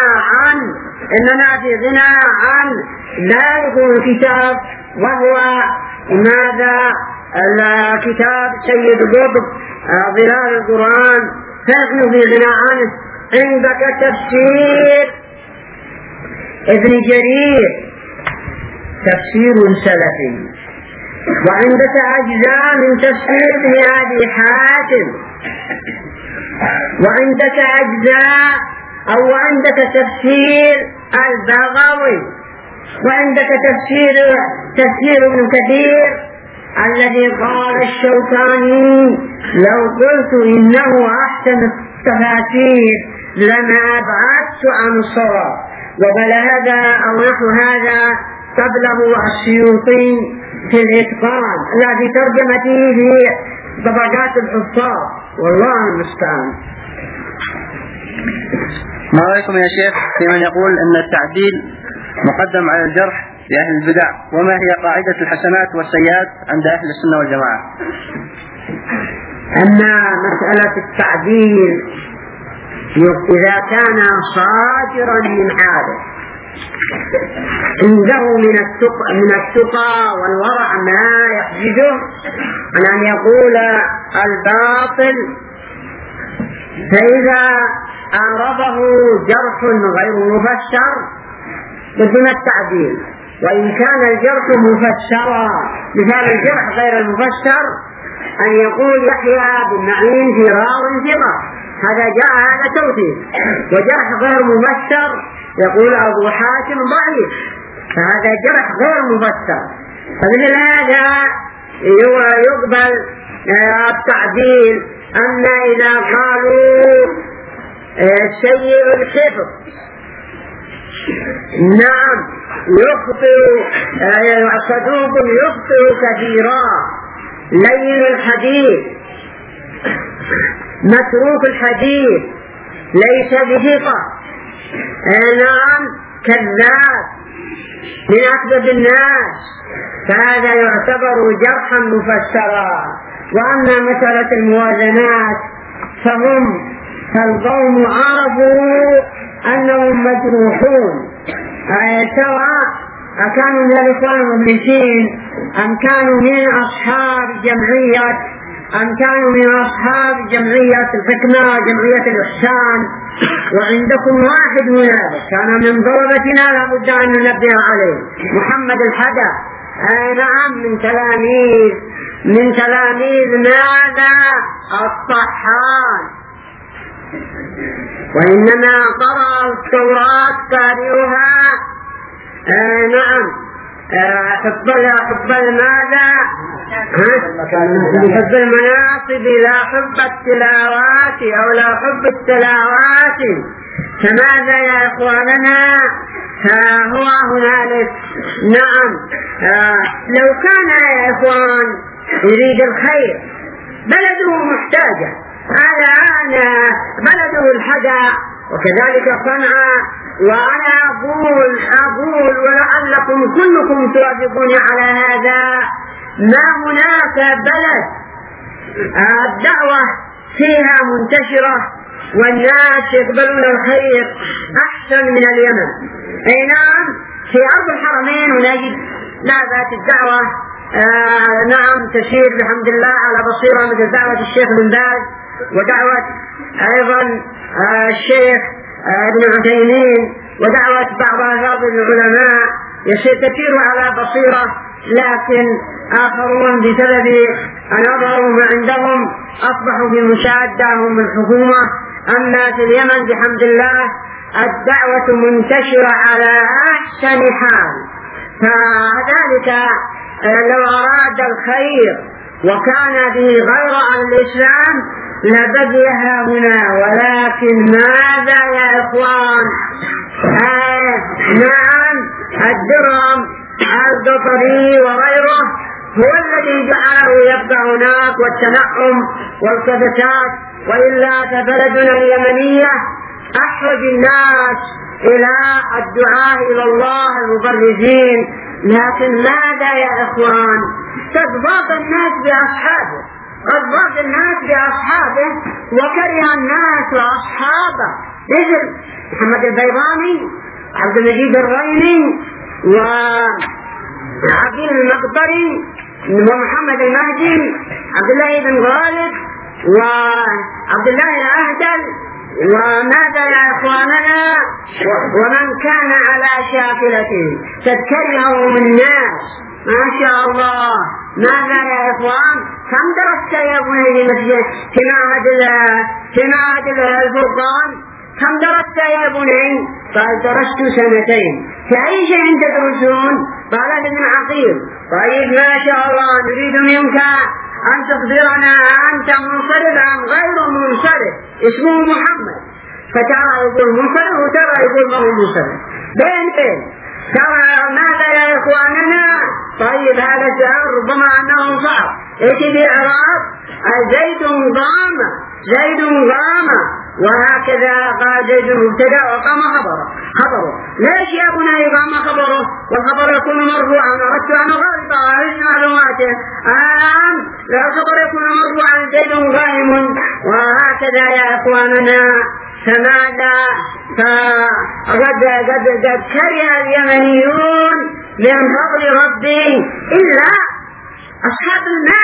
Speaker 3: غنى عن لا يكون كتاب، وهو ماذا؟ الكتاب سيد قطب ظلال القرآن، فنحن في غنى عنه. عندك تفسير ابن جرير تفسير سلفي، وعندك أجزاء من تفسير ابن أبي حاتم، وعندك أجزاء وعندك تفسير البغوي، وعندك تفسير ابن كثير الذي قال الشوكاني لو قلت إنه أحسن التفاسير لما أبعدت عن الصواب، وبل هذا أو نحو هذا قبله السيوطي في الإتقان الذي ترجمته في طبقات الحفاظ، والله المستعان.
Speaker 2: ما رأيكم يا شيخ في من يقول أن التعديل مقدم على الجرح لأهل البدع، وما هي قاعدة الحسنات والسيئات عند أهل السنة والجماعة؟
Speaker 3: أما مسألة التعديل إذا كان صادرا من حاله عنده من التقى والورع ما يحجزه أن يقول الباطل، فإذا أعرضه جرح غير مفسر بدون التعديل، وإن كان الجرح مفسرا، مثال الجرح غير المفسر أن يقول يحيى بن معين في راو ثقة، هذا توثيق. وجرح غير مفسر يقول أبو حاتم ضعيف، فهذا جرح غير مفسر. فمثل هذا يقبل التعديل. أما إذا قالوا سيء الحفظ، نعم يخطئ صدوق يخطئ كثيرا، لين الحديث، متروك الحديث، ليس بثقة، نعم كذاب من أكذب الناس، فهذا يعتبر جرحا مفسرا. وأما مسألة الموازنات فالقوم عرفوا أنهم مجروحون، سواء أكانوا من الإخوان المفلسين أم كانوا من أصحاب جمعية أم كانوا من أصحاب جمعية الحكمة وجمعية الإحسان؟ وعندكم واحد منافق كان من ضربتنا لابد أن ننبه عليه، محمد الحدى. نعم، من تلاميذ ماذا؟ الطحان. وإنما قرأ التوراة قارئها نعم حب الماذا؟ حب المناصب لا حب التلاوات أو لا حب التلاوات. فماذا يا إخواننا؟ هو هنالك نعم. لو كان يا إخوان يريد الخير، بلده محتاجة، الآن بلده الحدى وكذلك صنعاء. وأنا أقول ولعلكم كلكم توافقون على هذا، ما هناك بلد الدعوة فيها منتشرة والناس يقبلون الخير أحسن من اليمن. أي نعم، في أرض الحرمين ونجد ذات الدعوة نعم تسير بحمد الله على بصيرة، مثل دعوة الشيخ بن باز ودعوة أيضا الشيخ ابن عثيمين ودعوة بعض أفاضل العلماء تسير على بصيرة. لكن آخرون بسبب أن أظهروا ما عندهم أصبحوا بمشاهدة من الحكومة. أما في اليمن بحمد الله الدعوة منتشرة على أحسن حال. فذلك لو أراد الخير وكان به غير عن الإسلام لبديها هنا. ولكن ماذا يا إخوان؟ نعم، الدرهم القطري وغيره هو الذي جعله يبقى هناك، والتنعم والكبسات. وإلا فبلدنا اليمنية أحوج الناس إلى الدعاء إلى الله المبرزين. لكن ماذا يا إخوان؟ تضبط الناس بأصحابه، أضبط الناس بأصحابه وكره الناس وأصحابه، مثل محمد البيضاني، عبد المجيد الريني، وعبد المقبري، ومحمد المهدي، عبد الله بن غالب، وعبد الله الأهدل. وماذا يا إخواننا؟ ومن كان على شاكلته تتكرههم الناس ما شاء الله. ماذا يا إخوان؟ كم درست يا بني المسجد في معهد الفرقان؟ كم درست يا بني؟ قال درست 2 سنين. في أي شيء تدرسون؟ قال ابن عقيل. طيب ما شاء الله، نريد منك أن تخبرنا أنت منصرف عن غير منصرف اسمه محمد. فترى يقول منصرف وترى يقول ما هو منصرف، بين ترى. ماذا يا إخواننا؟ طيب هذا السؤال ربما أنه صعب. إيش بالإعراب؟ زيد قام وهكذا قال زيد مبتدأ وقام خبره. ليش يا بني قام خبره؟ والخبر يكون مرفوعا. أردت أن أغلط على معلوماته. لا الخبر يكون مرفوعا زيد قائم. وهكذا يا إخواننا. فماذا؟ قد كره اليمنيون من فضل ربي إلا أصحاب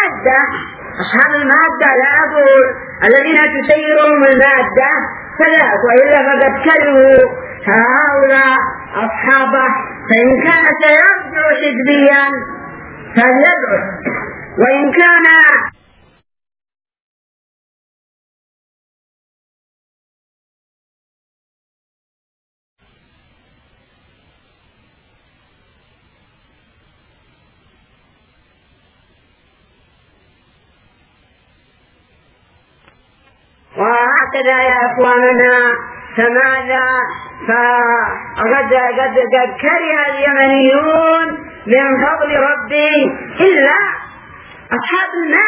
Speaker 3: المادة لا أقول الذين تسيرهم المادة فلا، وإلا فقد كرهوا هؤلاء أصحابه. فإن كان سيرجع حزبيا فليدعو، وإن كان وهكذا يا إخواننا. فماذا؟ قد كره اليمنيون من فضل ربي إلا أصحاب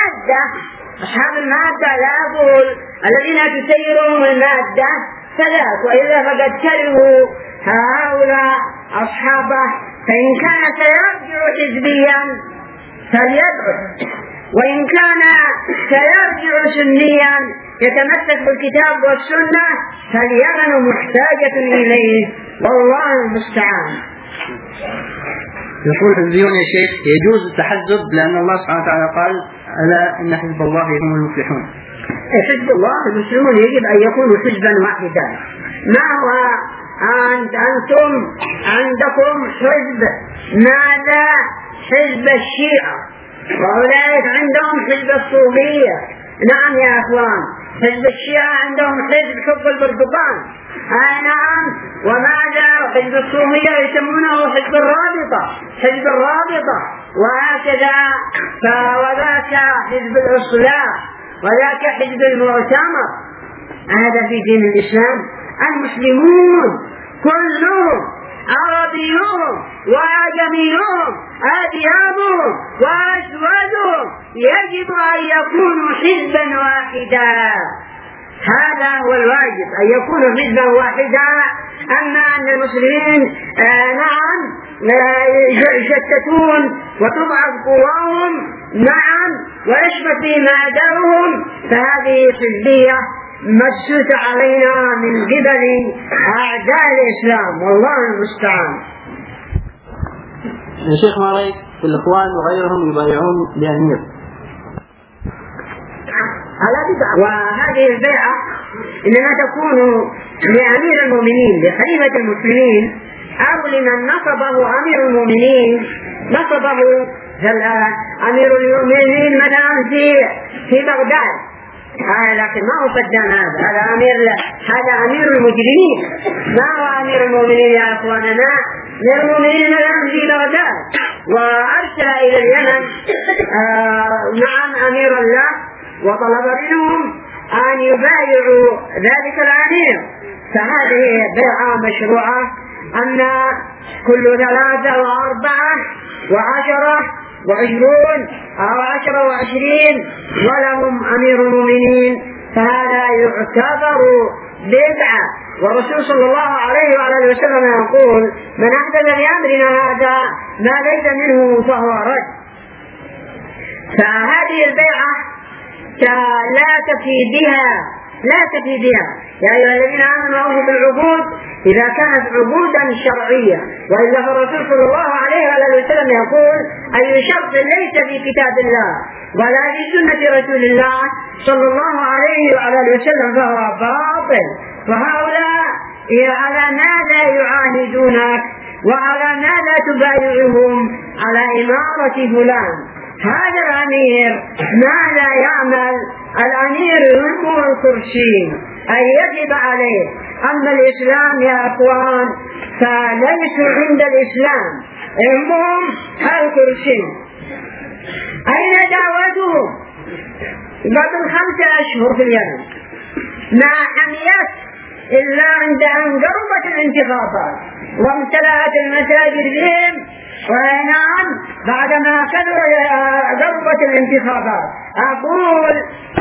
Speaker 3: المادة لا أقول الذين تسيرهم المادة فذاك، وإلا فقد كرهوا هؤلاء أصحابه. فإن كان سيرجع حزبيا فليدعو، وإن كان سيرجع سنيا يتمسك بالكتاب والسنة فاليمن محتاجة إليه، والله المستعان.
Speaker 2: يقول حزبيون يا شيخ يجوز التحزب لأن الله سبحانه وتعالى قال ألا إن حزب الله هم المفلحون.
Speaker 3: حزب الله المسلمون يجب أن يكونوا حزبا واحدا. ما هو أنتم عندكم حزب، ماذا؟ حزب الشيعة، وأولئك عندهم حزب الصوفية. نعم يا أخوان، حزب الشيعة عندهم حزب حب البرتقال. نعم، وماذا؟ حزب الصوفية يسمونه حزب الرابطة، حزب الرابطة، وهكذا. وذاك حزب الإصلاح، وذاك حزب المؤتمر. هذا في دين الإسلام. المسلمون كلهم، عربيهم وأعجميهم، أبيضهم وأسودهم، يجب أن يكونوا حزبا واحدا. هذا هو الواجب، أن يكونوا حزبا واحدا. أما أن المسلمين نعم يشتتون وتضعف قواهم، نعم، ويشمت بهم أعداؤهم، فهذه حزبية مجسوسة علينا من قبل أعداء الإسلام، والله المستعان.
Speaker 2: يا شيخ ما رأيك في الإخوان وغيرهم يبايعون لأمير؟
Speaker 3: وهذه البيعة إنما تكون لأمير المؤمنين، لخليفة المسلمين، أو لمن نصبه أمير المؤمنين. نصبه أمير المؤمنين مثلا في بغداد، لكن ما هو صدام، هذا أمير المجرمين، ما هو أمير المؤمنين يا أخواننا. أمير المؤمنين الآن في بغداد، وأرسل إلى اليمن نعم أمير الله، وطلب منهم أن يبايعوا ذلك الأمير. فهذه بيعة مشروعة. أما كل 3 و4 و10 و20 أو 10 و20 ولهم أمير المؤمنين، فهذا يعتبر بدعة. والرسول صلى الله عليه وعلى وسلم يقول: من أحدث في أمرنا هذا ما ليس منه فهو رد. فهذه البيعة لا تفي بها يا أيها الذين آمنوا أوفوا بالعقود إذا كانت عقودا شرعية. وإلا فالرسول صلى الله عليه وآله وسلم يقول: أي شرط ليس في كتاب الله ولا في سنة رسول الله صلى الله عليه وآله وسلم فهو باطل. فهؤلاء على ماذا يعاهدونك وعلى ماذا تبايعهم؟ على إمارة فلان. هذا الأمير ماذا يعمل؟ الأمير يلقوا الكرسي أي يجب عليه. أما الإسلام يا أخوان فليسوا عند الإسلام، هم الكرسي. أين دعوتهم؟ قبل 5 أشهر في اليمن ما حميت إلا عند أن قربت الانتخابات وامتلأت المساجد بهم. ونعم بعدما قربت الانتخابات أقول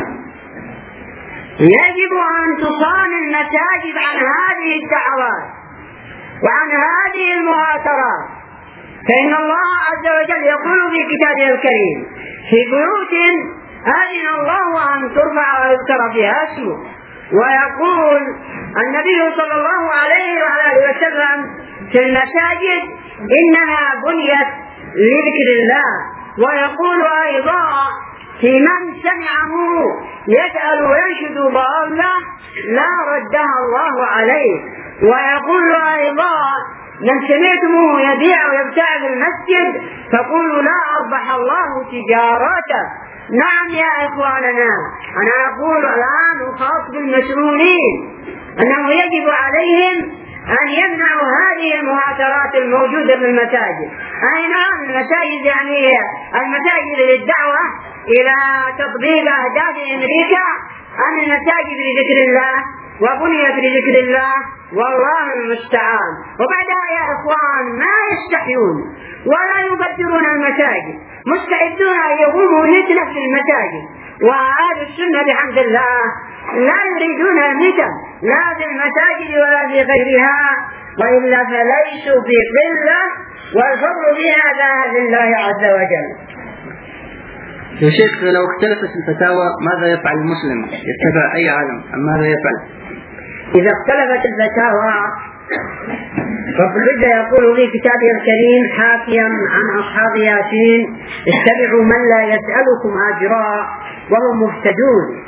Speaker 3: يجب أن تصان المساجد عن هذه الدعوات وعن هذه المهاترات. فإن الله عز وجل يقول في كتابه الكريم: في بيوت أذن الله أن ترفع ويذكر فيها اسمه. ويقول النبي صلى الله عليه وآله وسلم في المساجد: إنها بنيت لذكر الله. ويقول أيضا في من سمعه يسأل وينشد ضالة لا ردها الله عليه. ويقول أيضا: من سمعتموه يبيع ويبتاع في المسجد فقولوا لا أربح الله تجارته. نعم يا إخواننا، أنا أقول الآن وخاص بالمسؤولين أنه يجب عليهم أن يمنعوا هذه المهاترات الموجودة في المساجد. أي نعم المساجد، يعني المساجد للدعوة إلى تطبيق أهداف أمريكا، أم المساجد لذكر الله وبنيت لذكر الله، والله المستعان. وبعدها يا إخوان ما يستحيون ولا يبدرون المساجد، مستعدون أن يقوموا نتنة في المساجد. وأهل السنة بحمد الله لا يريدون النتن لا في المساجد ولا في غيرها، وإلا فليسوا في قلة، والفضل في هذا لله عز وجل.
Speaker 2: يا شيخ لو اختلفت الفتاوى ماذا يفعل المسلم؟ يتبع أي عالم أم ماذا يفعل؟
Speaker 3: إذا اختلفت الفتاوى رب العزة يقول في كتابه الكريم حاكيا عن أصحاب ياسين: اتبعوا من لا يسألكم أجرا وهم مهتدون.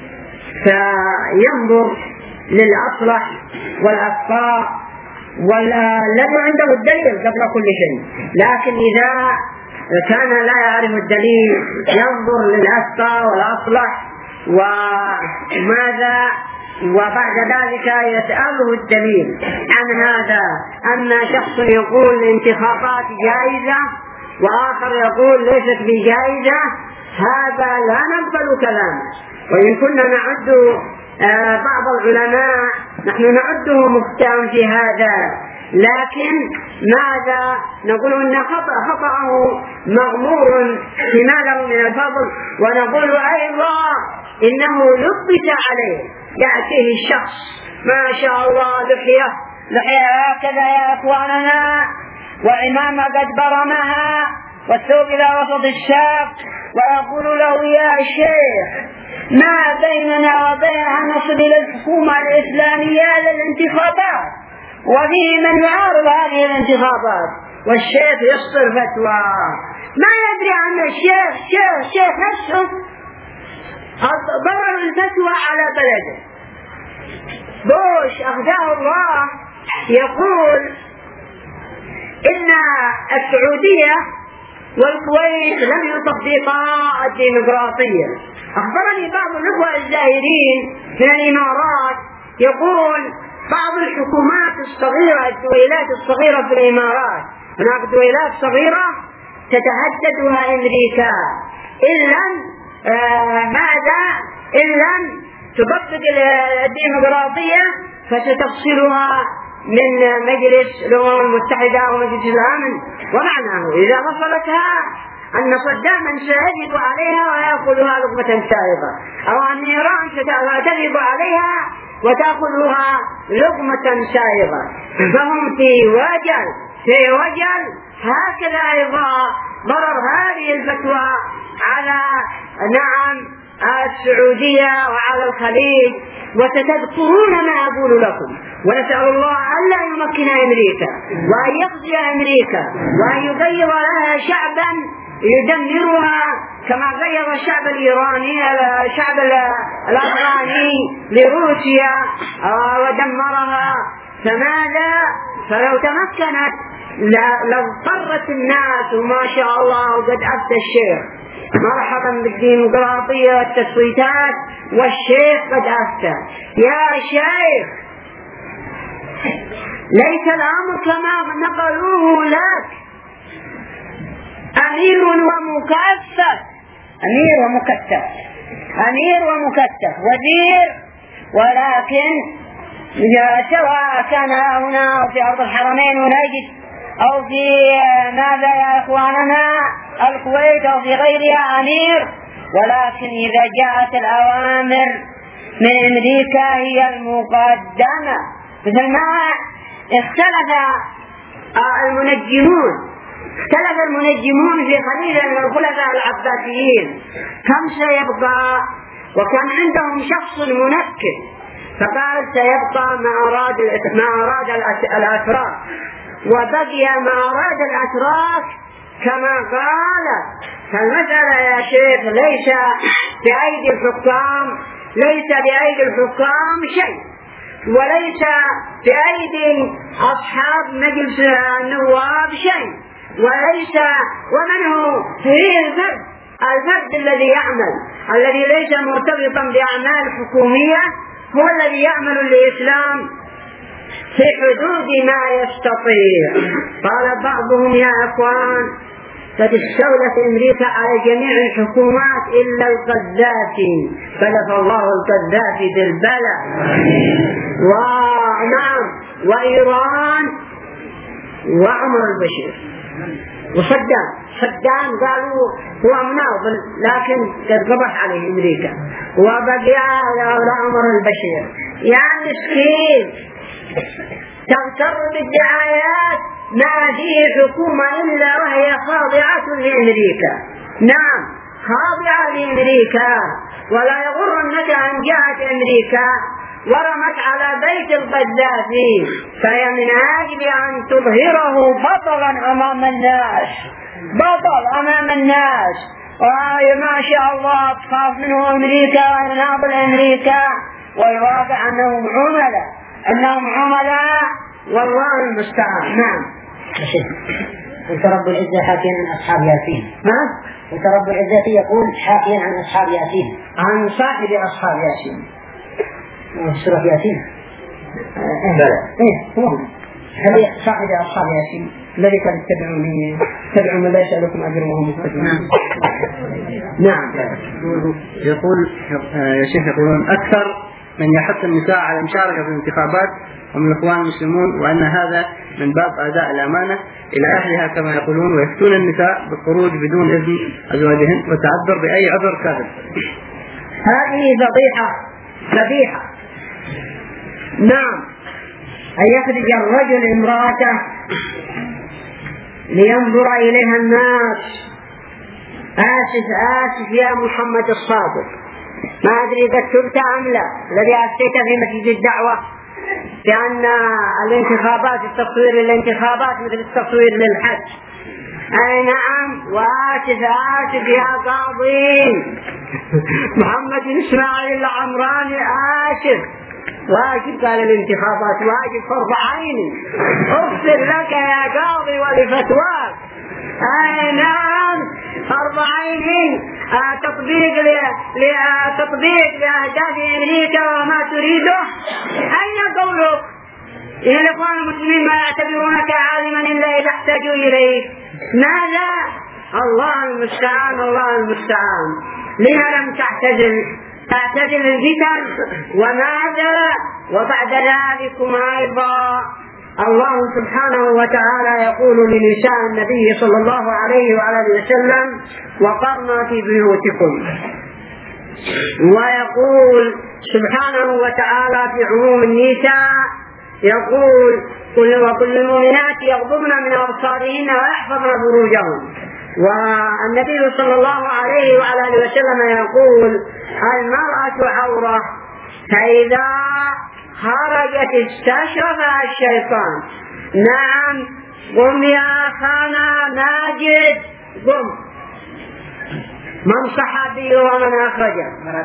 Speaker 3: فينظر للأصلح والأصفاء والذي عنده الدليل قبل كل شيء، لكن إذا كان لا يعرف الدليل ينظر للأصفاء والأصلح وماذا، وبعد ذلك يسأله الدليل عن هذا. أما شخص يقول الانتخابات جائزة وآخر يقول ليست بجائزة، هذا لا نقبل كلامه. وإن كنا نعد بعض العلماء نحن نعده مخطئا في هذا، لكن ماذا نقول؟ إن خطأه مغمور فيما له من الفضل، ونقول أيضا إنه لبس عليه. يأتيه الشخص ما شاء الله لحية هكذا يا أخواننا، وعمامة قد برمها والثوب إلى وسط الساق، ويقول له يا شيخ ما بيننا وبين أن نصل إلى الحكومة الإسلامية للانتخابات، وفيه من يعارض هذه الانتخابات، والشيخ يصدر فتوى ما يدري عن الشيخ نفسه ضرر الفتوى على بلده. بوش أخذه الله يقول إن السعودية والكويت لم يطبقا الديمقراطية. أخبرني بعض الأخوة الزائرين من الإمارات يقول بعض الحكومات الصغيرة، الدويلات الصغيرة في الإمارات، هناك دويلات صغيرة تتهددها أمريكا إن لم تطبق الديمقراطية فتفصلها من مجلس الأمم المتحدة ومجلس الأمن. ومعناه إذا وصلتها أن صداما سيجب عليها ويأخذها لقمة سائغة، أو أن إيران ستجب عليها وتأخذها لقمة سائغة، فهم في وجل. هكذا أيضا ضرر هذه الفتوى على السعودية وعلى الخليج. وستذكرون ما أقول لكم، ونسأل الله ألا يمكن أمريكا وأن يخزي أمريكا وأن يغير لها شعبا يدمرها كما غير الشعب الإيراني الشعب الأفغاني لروسيا ودمرها. فماذا؟ فلو تمكنت لاضطرت الناس، وما شاء الله قد أفتى الشيخ مرحبا بالديمقراطية والتصويتات، والشيخ قد أفتى. يا شيخ ليس الأمر كما نقلوه لك، أمير ومكتف وزير، ولكن سواء كان هنا في أرض الحرمين ونجد أو في ماذا يا إخواننا الكويت أو في غيرها أمير، ولكن إذا جاءت الأوامر من أمريكا هي المقدمة. مثل ما اختلف المنجمون في خليفة من الخلفاء العباسيين كم سيبقى، وكان عندهم شخص منكد فقال سيبقى ما أراد الأتراك، وبقي ما أراد الأتراك كما قال. فالمسألة يا شيخ ليس بأيدي الحكام شيء، وليس بأيدي أصحاب مجلس النواب شيء، وليس ومنه فيه الفرد الذي يعمل، الذي ليس مرتبطا بأعمال حكومية، هو الذي يعمل الإسلام في حدود ما يستطيع. قال بعضهم يا أخوان قد استولت أمريكا على جميع الحكومات إلا القذافي، فلف الله القذافي بالبلاء، وإيران وعمر البشير وصدام قالوا هو مناضل لكن قد قبض عليه أمريكا، وبقي عمر البشير. يا مسكين تغتر بالدعايات، ما فيه حكومة إلا وهي خاضعة لأمريكا. نعم خاضعة لأمريكا، ولا يغرنك أن جاءت أمريكا ورمت على بيت القذافي، فهي من أجل أن تظهره بطلا أمام الناس، بطل أمام الناس. وما شاء الله تخاف منه أمريكا ويناضل أمريكا، والواقع أنهم عملاء والله المستعان. نعم.
Speaker 1: قلت رب العزة حاكيا عن أصحاب ياسين. قلت رب العزة يقول حاكيا عن أصحاب ياسين،
Speaker 3: عن صاحب أصحاب ياسين.
Speaker 1: سورة ياسين.
Speaker 3: هل صاحب أصحاب ياسين الذي قد اتبعوا ما لا يسألكم أجر وهم مهتدون. نعم.
Speaker 2: يقول يا شيخ، يقولون أكثر من يحث النساء على المشاركة في الانتخابات ومن الإخوان المسلمون، وأن هذا من باب أداء الأمانة إلى أهلها كما يقولون، ويفتون النساء بالخروج بدون إذن أزواجهن وتعبر بأي عذر كاذب.
Speaker 3: هذه فضيحة. نعم، أن يخرج الرجل امرأته لينظر إليها الناس. آسف يا محمد الصادق، ما أدري إذا كتبت أم لا، الذي أفتيت في مسجد الدعوة بأن الانتخابات مثل التصوير للحج. أي نعم، وآسف يا قاضي محمد بن إسماعيل العمراني، واجب قال الانتخابات واجب فرض عين. أغفر لك يا قاضي ولفتواك. أي نعم، فرض عين، تطبيق لأهداف أمريكا وما تريده. أين قولك إن الإخوان المسلمين ما يعتبرونك عالما إلا إذا احتاجوا إليه؟ ماذا؟ الله المستعان. لما لم تعتزل الفتن؟ وماذا؟ وبعد ذلكم أيضا الله سبحانه وتعالى يقول لنساء النبي صلى الله عليه وآله وسلم: وقرنا في بيوتكم. ويقول سبحانه وتعالى في عموم النساء، يقول: وكل المؤمنات يغضبن من أبصارهن ويحفظن فروجهن. والنبي صلى الله عليه وآله وسلم يقول: المرأة عورة، فإذا خرجت استشرفها الشيطان. نعم، قم يا أخانا ماجد، قم. من صحابي ومن أخرجه؟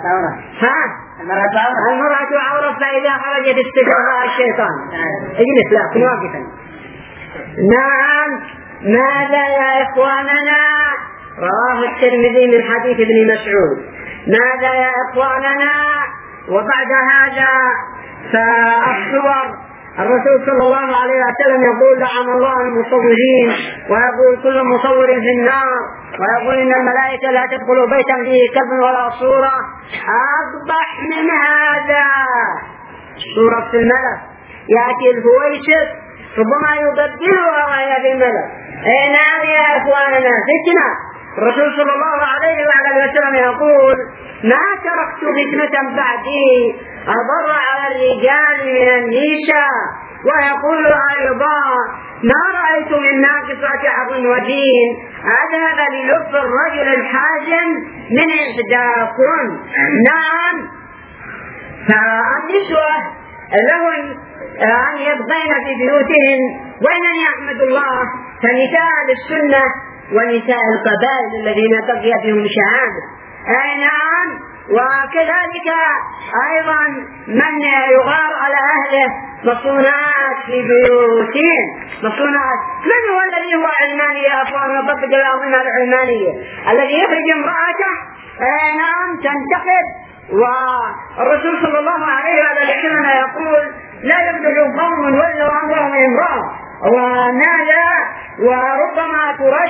Speaker 3: المرأة عورة فإذا خرجت استشرفها الشيطان. اجلس، لا كن واقفا. نعم، ماذا يا إخواننا؟ رواه الترمذي من حديث ابن مسعود. ماذا يا إخواننا؟ وبعد هذا فالصور، الرسول صلى الله عليه وسلم يقول: لعن الله المصورين، ويقول: كل مصور في النار، ويقول: إن الملائكة لا تدخل بيتا فيه كلب ولا صورة. أقبح من هذا صورة الملك، يأتي الهويسف ربما يبدلها وهي في الملك. نعم يا إخواننا، فتنة. الرسول صلى الله عليه وآله وسلم يقول: ما تركت فتنة بعدي أضر على الرجال من النساء. ويقول أيضا: ما رأيت من ناقصة عقل ودين أذهب للب الرجل الحازم من إحداكم. نعم، فالنسوة لهن أن يبقين في بيوتهن، وإنني أحمد الله فنساء السنة ونساء القبائل الذين تقي بهم شهادة. أي نعم، وكذلك أيضا من يغار على أهله مصونات في بيوتهم، مصونات. من هو الذي هو علماني يا أخوان وطبق الأنظمة العلمانية؟ الذي يخرج امرأته نعم تنتقد. والرسول صلى الله عليه وسلم يقول: لا يبدو قوم ولوا أمرهم امرأة. وماذا؟ وربما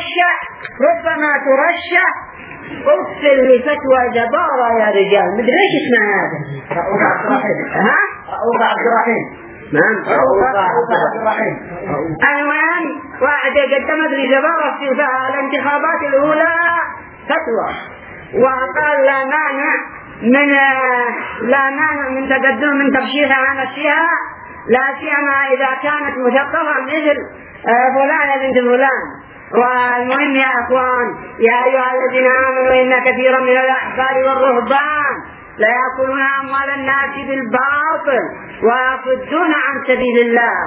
Speaker 3: ترشح أفل لفتوى جبارة يا رجال. مدري ايش اسمها هذا؟ رؤوف عبد الرحيم. نعم، رؤوف عبد الرحيم. المهم، واحد قدمت لجبارة في الانتخابات الأولى فتوى، وقال لا مانع من تقدم من ترشيحها نفسها، لا سيما إذا كانت مثقفة مثل فلان بنت فلان. والمهم يا أخوان، يا أيها الذين آمنوا إن كثيرا من الأحبار والرهبان لا يأكلون أموال الناس بالباطل ويصدون عن سبيل الله.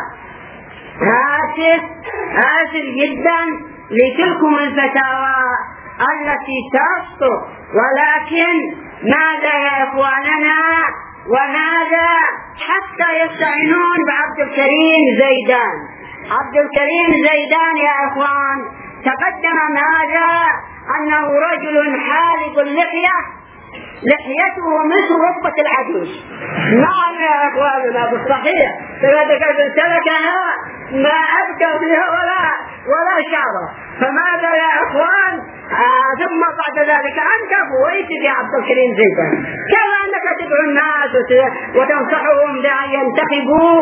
Speaker 3: آسف جدا لتلكم الفتاوى التي تسقط، ولكن ماذا يا إخواننا؟ وماذا حتى يستعينون بعبد الكريم زيدان. عبد الكريم زيدان يا إخوان تقدم ماذا؟ أنه رجل حالق اللحية، لحيته مثل ربة العجوز. نعم يا إخواننا بالصحيح، فإذا تركها ما أبكى بها ولا شعره. فماذا يا إخوان؟ ثم بعد ذلك أنت بويت يا عبد الكريم زيدان، كما أنك تدعو الناس وتنصحهم بأن ينتخبوا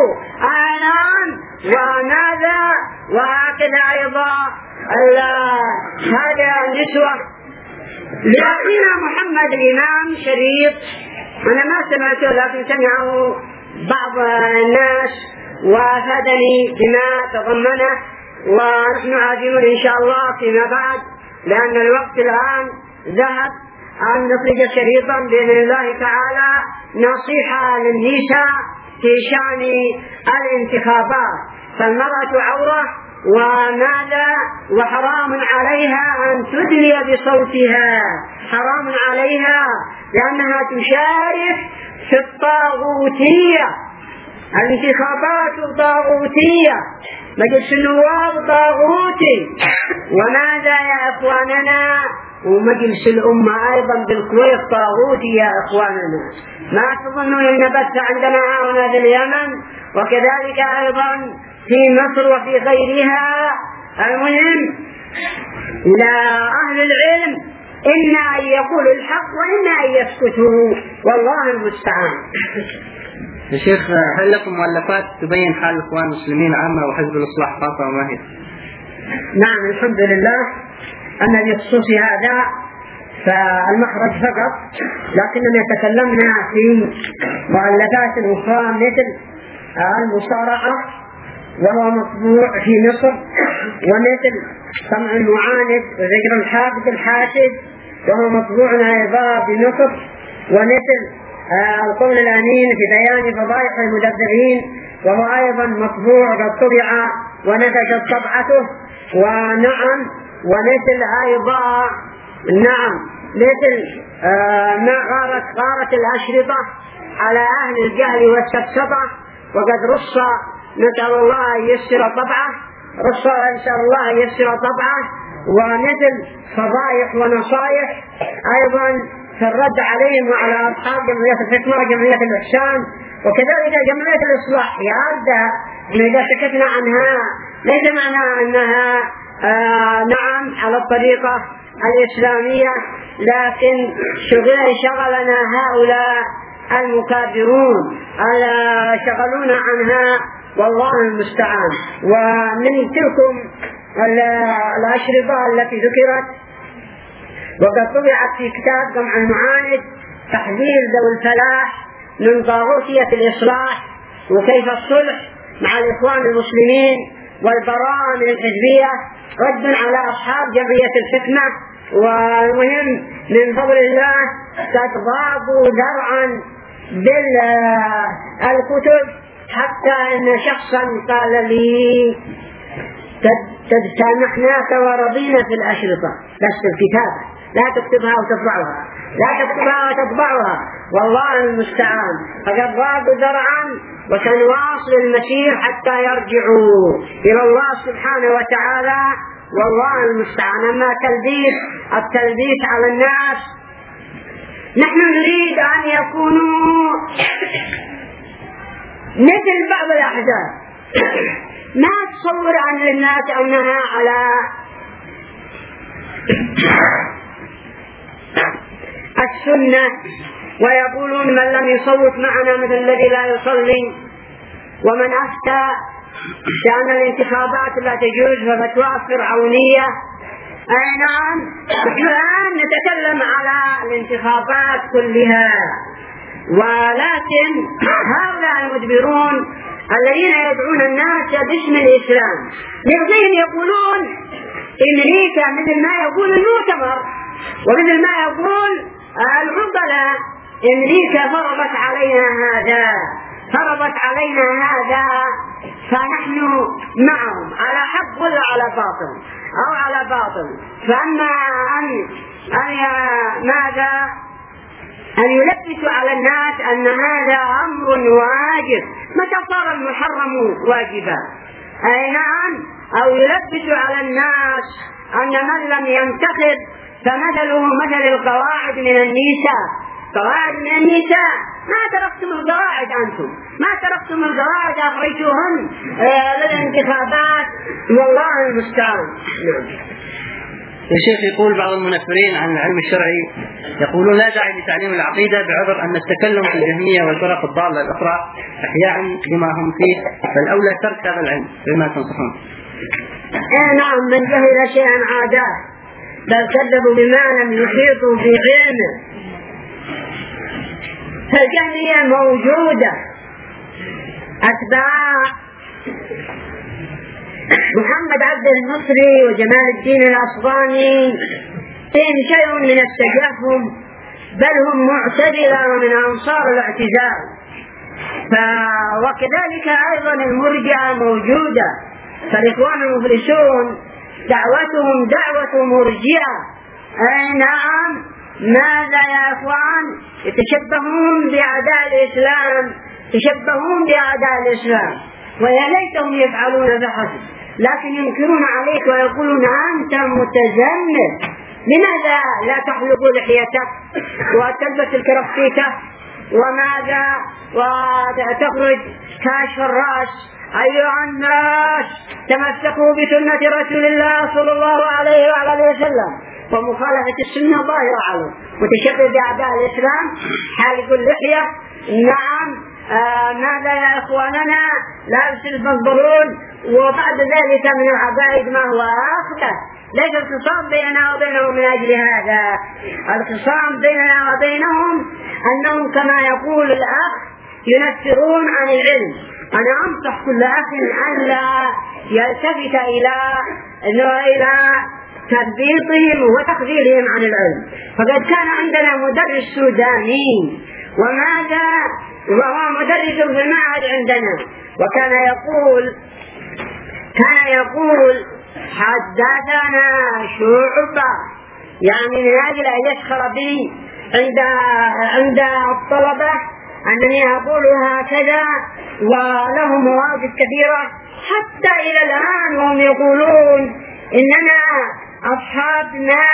Speaker 3: وماذا؟ وهكذا أيضا هذا النسوة. لأخينا محمد الإمام شريط، أنا ما سمعته لكن سمعه بعض الناس وافادني بما تضمنه، ونحن عازمون إن شاء الله فيما بعد لأن الوقت الآن ذهب أن نخرج شريطا بإذن الله تعالى نصيحة للنساء في شأن الانتخابات. فالمرأة عورة وماذا؟ وحرام عليها أن تدلي بصوتها، حرام عليها لأنها تشارك في الطاغوتية، الانتخابات طاغوتية، مجلس النواب طاغوتي. وماذا يا إخواننا؟ ومجلس الأمة أيضا بالكويت طاغوتي يا إخواننا. ما تظنون أن بث عندنا هنا في اليمن وكذلك أيضا في مصر وفي غيرها. المهم إلى أهل العلم إما أن يقولوا الحق وإما أن يسكتوا، والله المستعان.
Speaker 2: يا شيخ، هل لكم مؤلفات تبين حال الإخوان المسلمين عامة وحزب الإصلاح خاصة وما هي؟
Speaker 3: نعم الحمد لله. أما بخصوص هذا فالمخرج فقط، لكننا تكلمنا في مؤلفات أخرى مثل المصارعة وهو مطبوع في مصر، ومثل سمع المعاند وذكر الحافظ الحاسد وهو مطبوع أيضا بمصر، ومثل القول الأمين في بيان فضائح المدبرين وهو أيضا مطبوع قد طبع ونتجت طبعته. ونعم ومثل أيضا مثل غارت الأشرطة على أهل الجهل والسفسطة وقد رص، نسأل الله يسر طبعه، نسأل الله يسر طبعه. ومثل فضائح ونصائح أيضا في الرد عليهم وعلى أصحاب جمعية الحكمة وجمعية الإحسان وكذلك جمعية الإصلاح. يعد إذا سكتنا عنها ليس معنى أنها نعم على الطريقة الإسلامية، لكن شغلنا هؤلاء المكابرون شغلونا عنها والله المستعان. ومن تلكم الأشرطة التي ذكرت وقد طبعت في كتاب جمع المعاند تحذير ذوي الفلاح من طاغوتية الإصلاح وكيف الصلح مع الإخوان المسلمين والبراءة من الحزبية، رد على أصحاب جمعية الحكمة. والمهم من فضل الله قد ضاقوا ذرعا بالكتب حتى أن شخصا قال لي سامحناك ورضينا في الأشرطة بس الكتابة لا تكتبها وتطبعها، لا تكتبها وتطبعها، والله المستعان. فقد ضاقوا ذرعا وسنواصل المسير حتى يرجعوا إلى الله سبحانه وتعالى، والله المستعان. أما التلبيس على الناس، نحن نريد أن يكونوا مثل بعض الأحزاب. ما تصور عن الناس أنها على السنة ويقولون من لم يصوت معنا مثل الذي لا يصلي، ومن أفتى بأن الانتخابات لا تجوز ففتوى فرعونية. أي نعم، نحن الآن نتكلم على الانتخابات كلها، ولكن هؤلاء المدبرون الذين يدعون الناس باسم الإسلام يرضيهم يقولون أمريكا مثل ما يقول المؤتمر ومثل ما يقول العقلاء أمريكا فرضت علينا هذا فنحن معهم على حق ولا على باطل أو على باطل. فأما أن يلبسوا على الناس أن هذا أمر واجب، متى صار المحرم واجبا؟ أي نعم. أو يلبسوا على الناس أن من لم ينتخب فمثله مثل القواعد من النساء. ما تركتم القواعد أنتم، ما تركتم القواعد، أخرجوهن للانتخابات، والله المستعان.
Speaker 2: يا شيخ، يقول بعض المنفرين عن العلم الشرعي يقولون لا داعي لتعليم العقيدة بعذر أن التكلم في الجهمية والفرق الضالة الأخرى إحياء لما هم فيه، فالأولى ترك هذا العلم. بما تنصحون؟
Speaker 3: نعم، من جهل شيئا عاداه، بل كذبوا بما لم يحيطوا بعلمه. فالجهمية موجودة، أتباع محمد عبد المصري وجمال الدين الأفغاني فيهم شيء من التجهم، بل هم معتدلة ومن أنصار الاعتزال. وكذلك أيضا المرجئة موجودة، فالإخوان المفلسون دعوتهم دعوة مرجئة. أي نعم. ماذا يا إخوان؟ يتشبهون بأعداء الإسلام، ويا ليتهم يفعلون فحسب، لكن ينكرون عليك ويقولون أنت متزمت. لماذا لا تحلق لحيتك وتلبس الكرفتيكة وماذا وتخرج كاشف الرأس؟ أيها الناس، تمسكوا بسنة رسول الله صلى الله عليه وعلى وسلم، ومخالفة السنة ظاهرة عليه. متشبه بأعداء الإسلام، حالق اللحية. نعم. ماذا يا إخواننا؟ لابس البنطلون، وبعد ذلك من العقائد ما هو آخر. ليس الخصام بيننا وبينهم من أجل هذا، الخصام بيننا وبينهم أنهم كما يقول الأخ ينفرون عن العلم. أنا أنصح كل أخ أن لا يلتفت إلى تثبيطهم وتخذيلهم عن العلم. فقد كان عندنا مدرس سوداني، وهو مدرس في المعهد عندنا، وكان يقول حدثنا شعبة، يعني من أجل أن يسخر بي عند الطلبة أنني أقول هكذا، وله مواقف كثيرة. حتى إلى الآن هم يقولون إننا أصحاب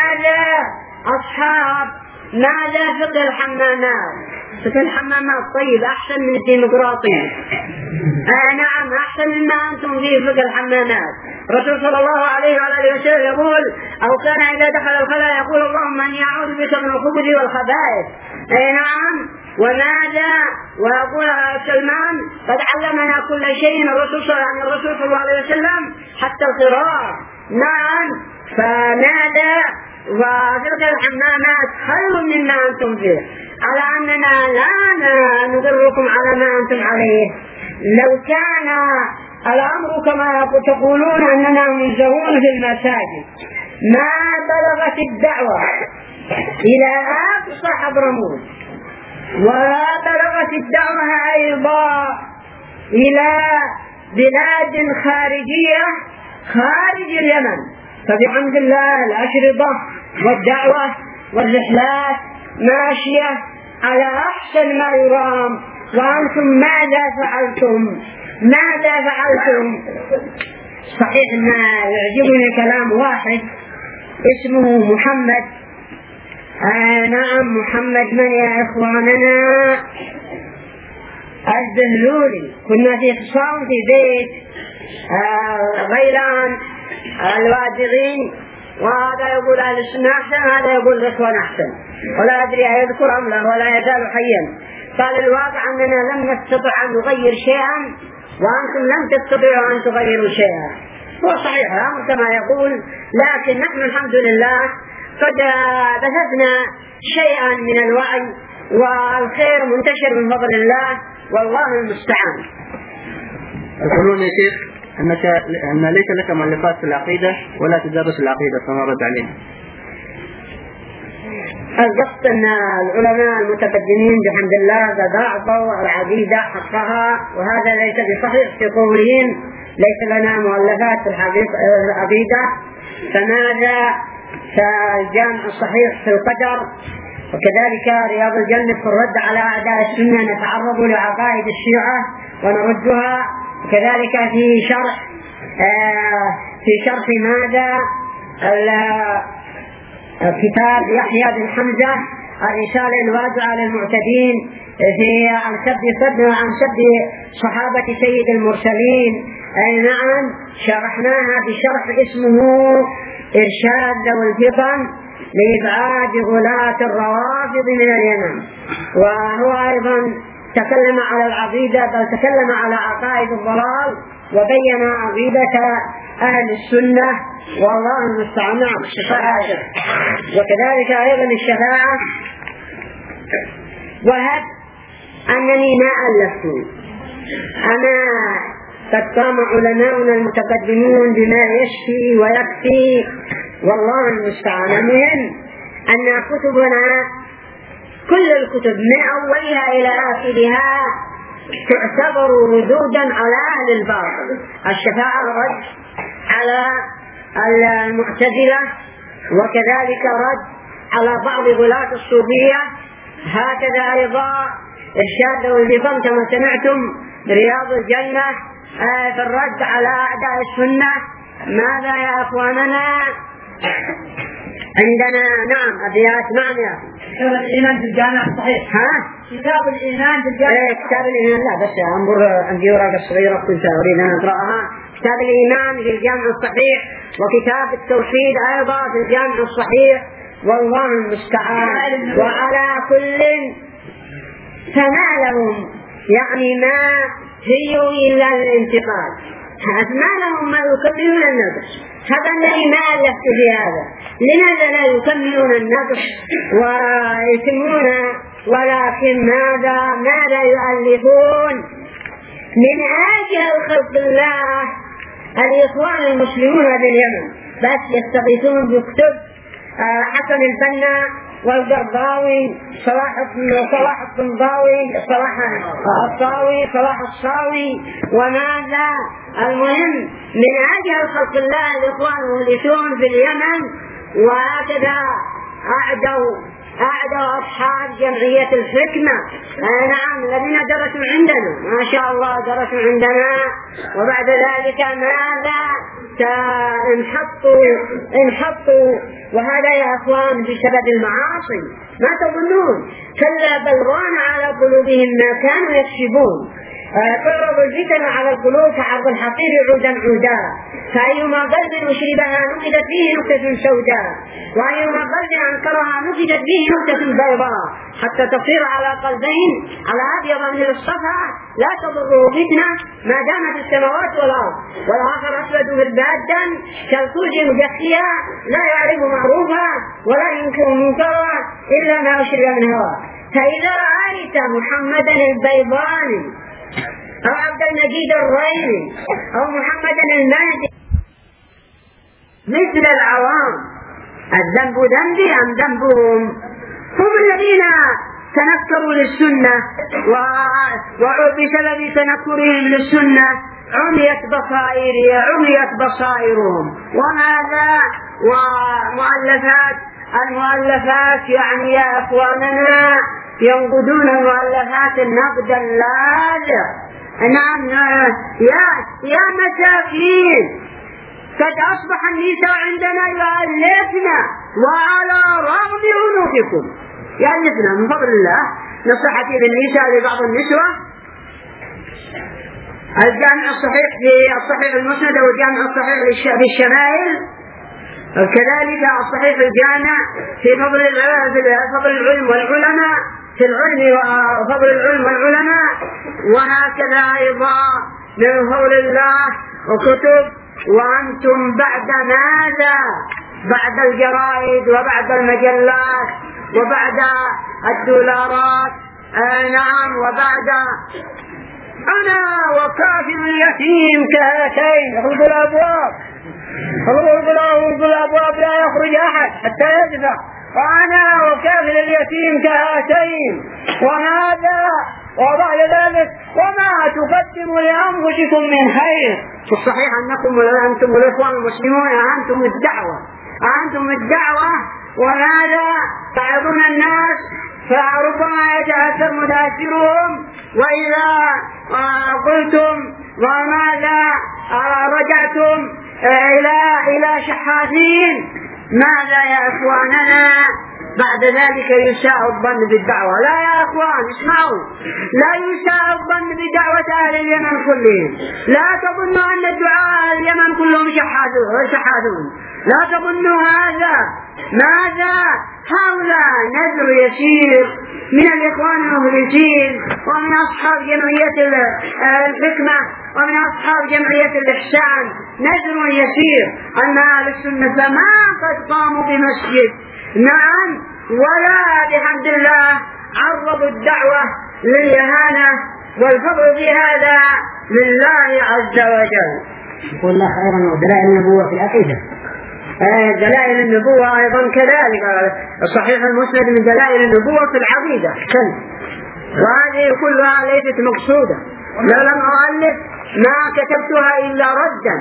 Speaker 3: فقه الحمامات. فقه الحمامات طيب، أحسن من الديمقراطية. نعم، أحسن مما أنتم فيه فقه الحمامات. الرسول صلى الله عليه وآله وسلم يقول، أو كان إذا دخل الخلاء يقول اللهم أني أعوذ بك من الخبث والخبائث. نعم. وماذا؟ ويقول سلمان قد علمنا كل شيء الرسول صلى الله عليه وسلم حتى القراءة. نعم. فماذا؟ وفقه الحمامات خير مما أنتم فيه، على أننا لا نضركم على ما أنتم عليه. لو كان الأمر كما تقولون أننا منزهون في المساجد، ما بلغت الدعوة إلى أقصى حضرموت، ولا بلغت الدعوة أيضا إلى بلاد خارجية خارج اليمن. فبحمد الله الأشرطة والدعوة والرحلات ماشية على أحسن ما يرام. وأنتم ماذا فعلتم؟ صحيح ما يعجبني كلام واحد اسمه محمد. نعم، محمد من يا إخواننا؟ الزهلولي. كنا في خصام في بيت غيلان الوادغين، وهذا يقول أهل السنة أحسن، هذا يقول الإخوان أحسن، ولا أدري أيذكر أم لا، ولا يزال حيا. قال الواقع أننا لم نستطع أن نغير شيئا، وأنتم لم تستطيعوا أن تغيروا شيئا. هو صحيح الأمر كما يقول، لكن نحن الحمد لله قد بثثنا شيئا من الوعي، والخير منتشر من فضل الله، والله المستعان.
Speaker 2: يقولون يا شيخ أن ليس لك مؤلفات في العقيدة ولا تدرس العقيدة، فما رد علينا؟
Speaker 3: القصد أن العلماء المتقدمين بحمد الله قد أعطوا العقيدة حقها، وهذا ليس بصحيح في قولهم ليس لنا مؤلفات في العقيدة. فماذا فالجامع الصحيح في القدر، وكذلك رياض الجنة في الرد على أعداء السنة نتعرض لعقائد الشيعة ونردها، وكذلك في شرح ماذا كتاب يحيى بن حمزة الرسالة الواضعة للمعتدين عن سب صحابة سيد المرسلين. نعم شرحناها بشرح اسمه إرشاد ذوي الفطن لإبعاد غلاة الروافض من اليمن، وهو أيضا تكلم على العقيدة، بل تكلم على عقائد الضلال وبين عقيدة أهل السنة، والله المستعان. الشفاعة وكذلك أيضا الشفاعة. وهب أنني ما ألفت، أنا قد قام علماؤنا المتقدمون بما يشفي ويكفي، والله المستعان. المهم أن كتبنا كل الكتب من أولها إلى آخرها تعتبر ردودا على أهل الباطل. الشفاعة رد على المعتزلة، وكذلك رد على بعض غلاة الصوفية، هكذا أيضا إرشاد ذوي الفطن كما سمعتم رياض الجنة في الرد على أعداء السنة. ماذا يا أخواننا عندنا؟ نعم أبيات. نعم يا
Speaker 1: كتاب الإيمان بالجامع الصحيح. كتاب الإيمان بالجامع.
Speaker 3: كتاب الإيمان لا بس أنظر عندي ورقة صغيرة كنت أريد أن أقرأها. كتاب الإيمان بالجامع الصحيح، وكتاب التوحيد أيضا في الجامع الصحيح، والله المستعان. وعلى كل فما لهم يعني ما هيوا إلا الانتقال، ما لهم ما يكملون النقص. هذا الذي ما ألفت في هذا. لماذا لا يكملون النقص ويتمون، ولكن ماذا يؤلفون من أجل خلق الله الإخوان المسلمون باليمن، بس يستغيثون بكتب حسن البنا والقرضاوي صلاح الطنطاوي صلاح الصاوي وماذا. المهم من أجل خلق الله الإخوان المسلمون في اليمن، وهكذا أعدوا أصحاب جمعية الحكمة. نعم الذين درسوا عندنا ما شاء الله درسوا عندنا، وبعد ذلك ماذا انحطوا. وهذا يا أخوان بسبب المعاصي، ما تظنون، كلا بل ران على قلوبهم ما كانوا يكسبون. تعرض الفتن على القلوب كعرض الحصير عودا عودا، فأيما قلب أشربها نفدت فيه نكتة سوداء، وأيما قلب أنكرها نفدت فيه نكتة بيضاء، حتى تصير على قلبين على أبيض من الصفا لا تضره فتنة ما دامت السماوات والأرض، والآخر أسود مربادا كالثلج مجخيا لا يعرف معروفا ولا ينكر منكرا إلا ما أشرب من هواه. فإذا رأيت محمدا البيضاني أو عبد المجيد الريني أو محمد المهدي مثل العوام، الذنب ذنبي أم ذنبهم؟ هم الذين تنكروا للسنة، وبسبب تنكرهم للسنة عميت بصائرهم. وهذا المؤلفات يعني يا أخواننا ينقدون المؤلفات النقد اللاذع. نعم يا مساكين، قد أصبح النساء عندنا يؤلفنا وعلى رغم أنوفكم يؤلفنا من فضل الله. نصحتي للنساء لبعض النسوة الجامع الصحيح في الصحيح المسند والجامع الصحيح بالشمائل، وكذلك الصحيح الجامع في فضل العلم والعلماء في العلم وفضل العلم والعلماء، وهكذا أيضا من فضل الله وكتب. وأنتم بعد ماذا؟ بعد الجرائد وبعد المجلات وبعد الدولارات. نعم وبعد أنا وكافر اليتيم كهاتين اغلقوا الأبواب لا يخرج أحد حتى يدفع، وأنا وكافل اليتيم كهاتين. وهذا وبعد ذلك وما تقدموا لأنفسكم من خير. في الصحيح أنتم الإخوان المسلمون أنتم الدعوة وهذا تعظون الناس فربما يتأثر متأثرهم. وإذا قلتم وماذا رجعتم إلى شحاثين، ماذا يا إخواننا بعد ذلك يساء الظن بالدعوة؟ لا يا إخوان اسمعوا، لا يساء الظن بدعوة أهل اليمن كلهم. لا تظنوا أن الدعاء أهل اليمن كلهم شحاذون، لا تظنوا هذا. ماذا؟ هؤلاء نذر يسير من الإخوان المخلصين ومن أصحاب جمعية الحكمة ومن أصحاب جمعية الإحسان، نذر يسير أن أهل السنة ما قد قاموا بمسجد، نعم، ولا بحمد الله عرضوا الدعوة للإهانة، والفضل في هذا لله عز وجل.
Speaker 1: يقول الله خيرا دلائل النبوة في العقيدة.
Speaker 3: دلائل النبوة أيضا كذلك، الصحيح المسند من دلائل النبوة في العقيدة، وهذه كلها ليست مقصودة. لو لم أؤلف ما كتبتها إلا ردا،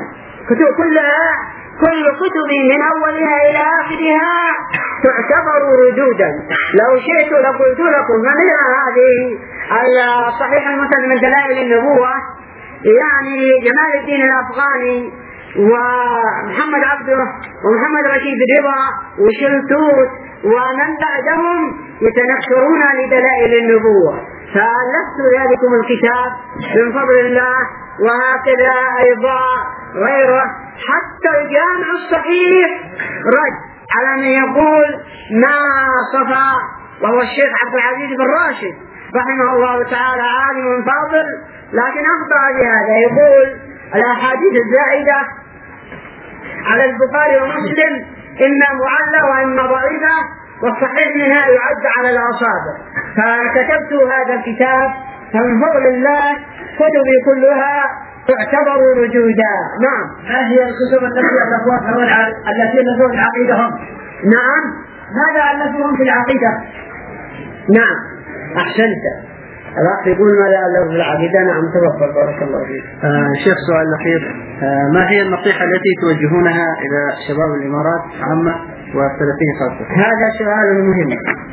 Speaker 3: كل كتبي من أولها إلى آخرها تعتبر ردودا. لو شئت لقلت لكم منها هذه الصحيح المسند من دلائل النبوة، يعني جمال الدين الأفغاني ومحمد عبده ومحمد رشيد رضا وشلتوت ومن بعدهم يتنكرون لدلائل النبوة، فألفت ذلكم الكتاب من فضل الله. وهكذا أيضا غيره، حتى الجامع الصحيح رد على من يقول ما صفى، وهو الشيخ عبد العزيز بن راشد رحمه الله تعالى، عالم فاضل لكن أخطأ بهذا. يقول الأحاديث الزائدة على البخاري ومسلم إما معلة وإما ضعيفة، والصحيح منها يعد على الأصابع. فكتبت هذا الكتاب، فمن فضل الله كتبي كلها تعتبر رجودا. نعم.
Speaker 1: ما هي الكتب التي ألفوها العقيدة هم؟
Speaker 3: نعم.
Speaker 1: ماذا ألفوهم في العقيدة؟
Speaker 3: نعم أحسنت. الأخ يقول ماذا ألفوا في العقيدة؟ نعم تفضل بارك الله فيك.
Speaker 2: شيخ سؤال الأخير، ما هي النصيحة التي توجهونها إلى شباب الإمارات عامة والسلفيين خاصة؟
Speaker 3: هذا سؤال مهم.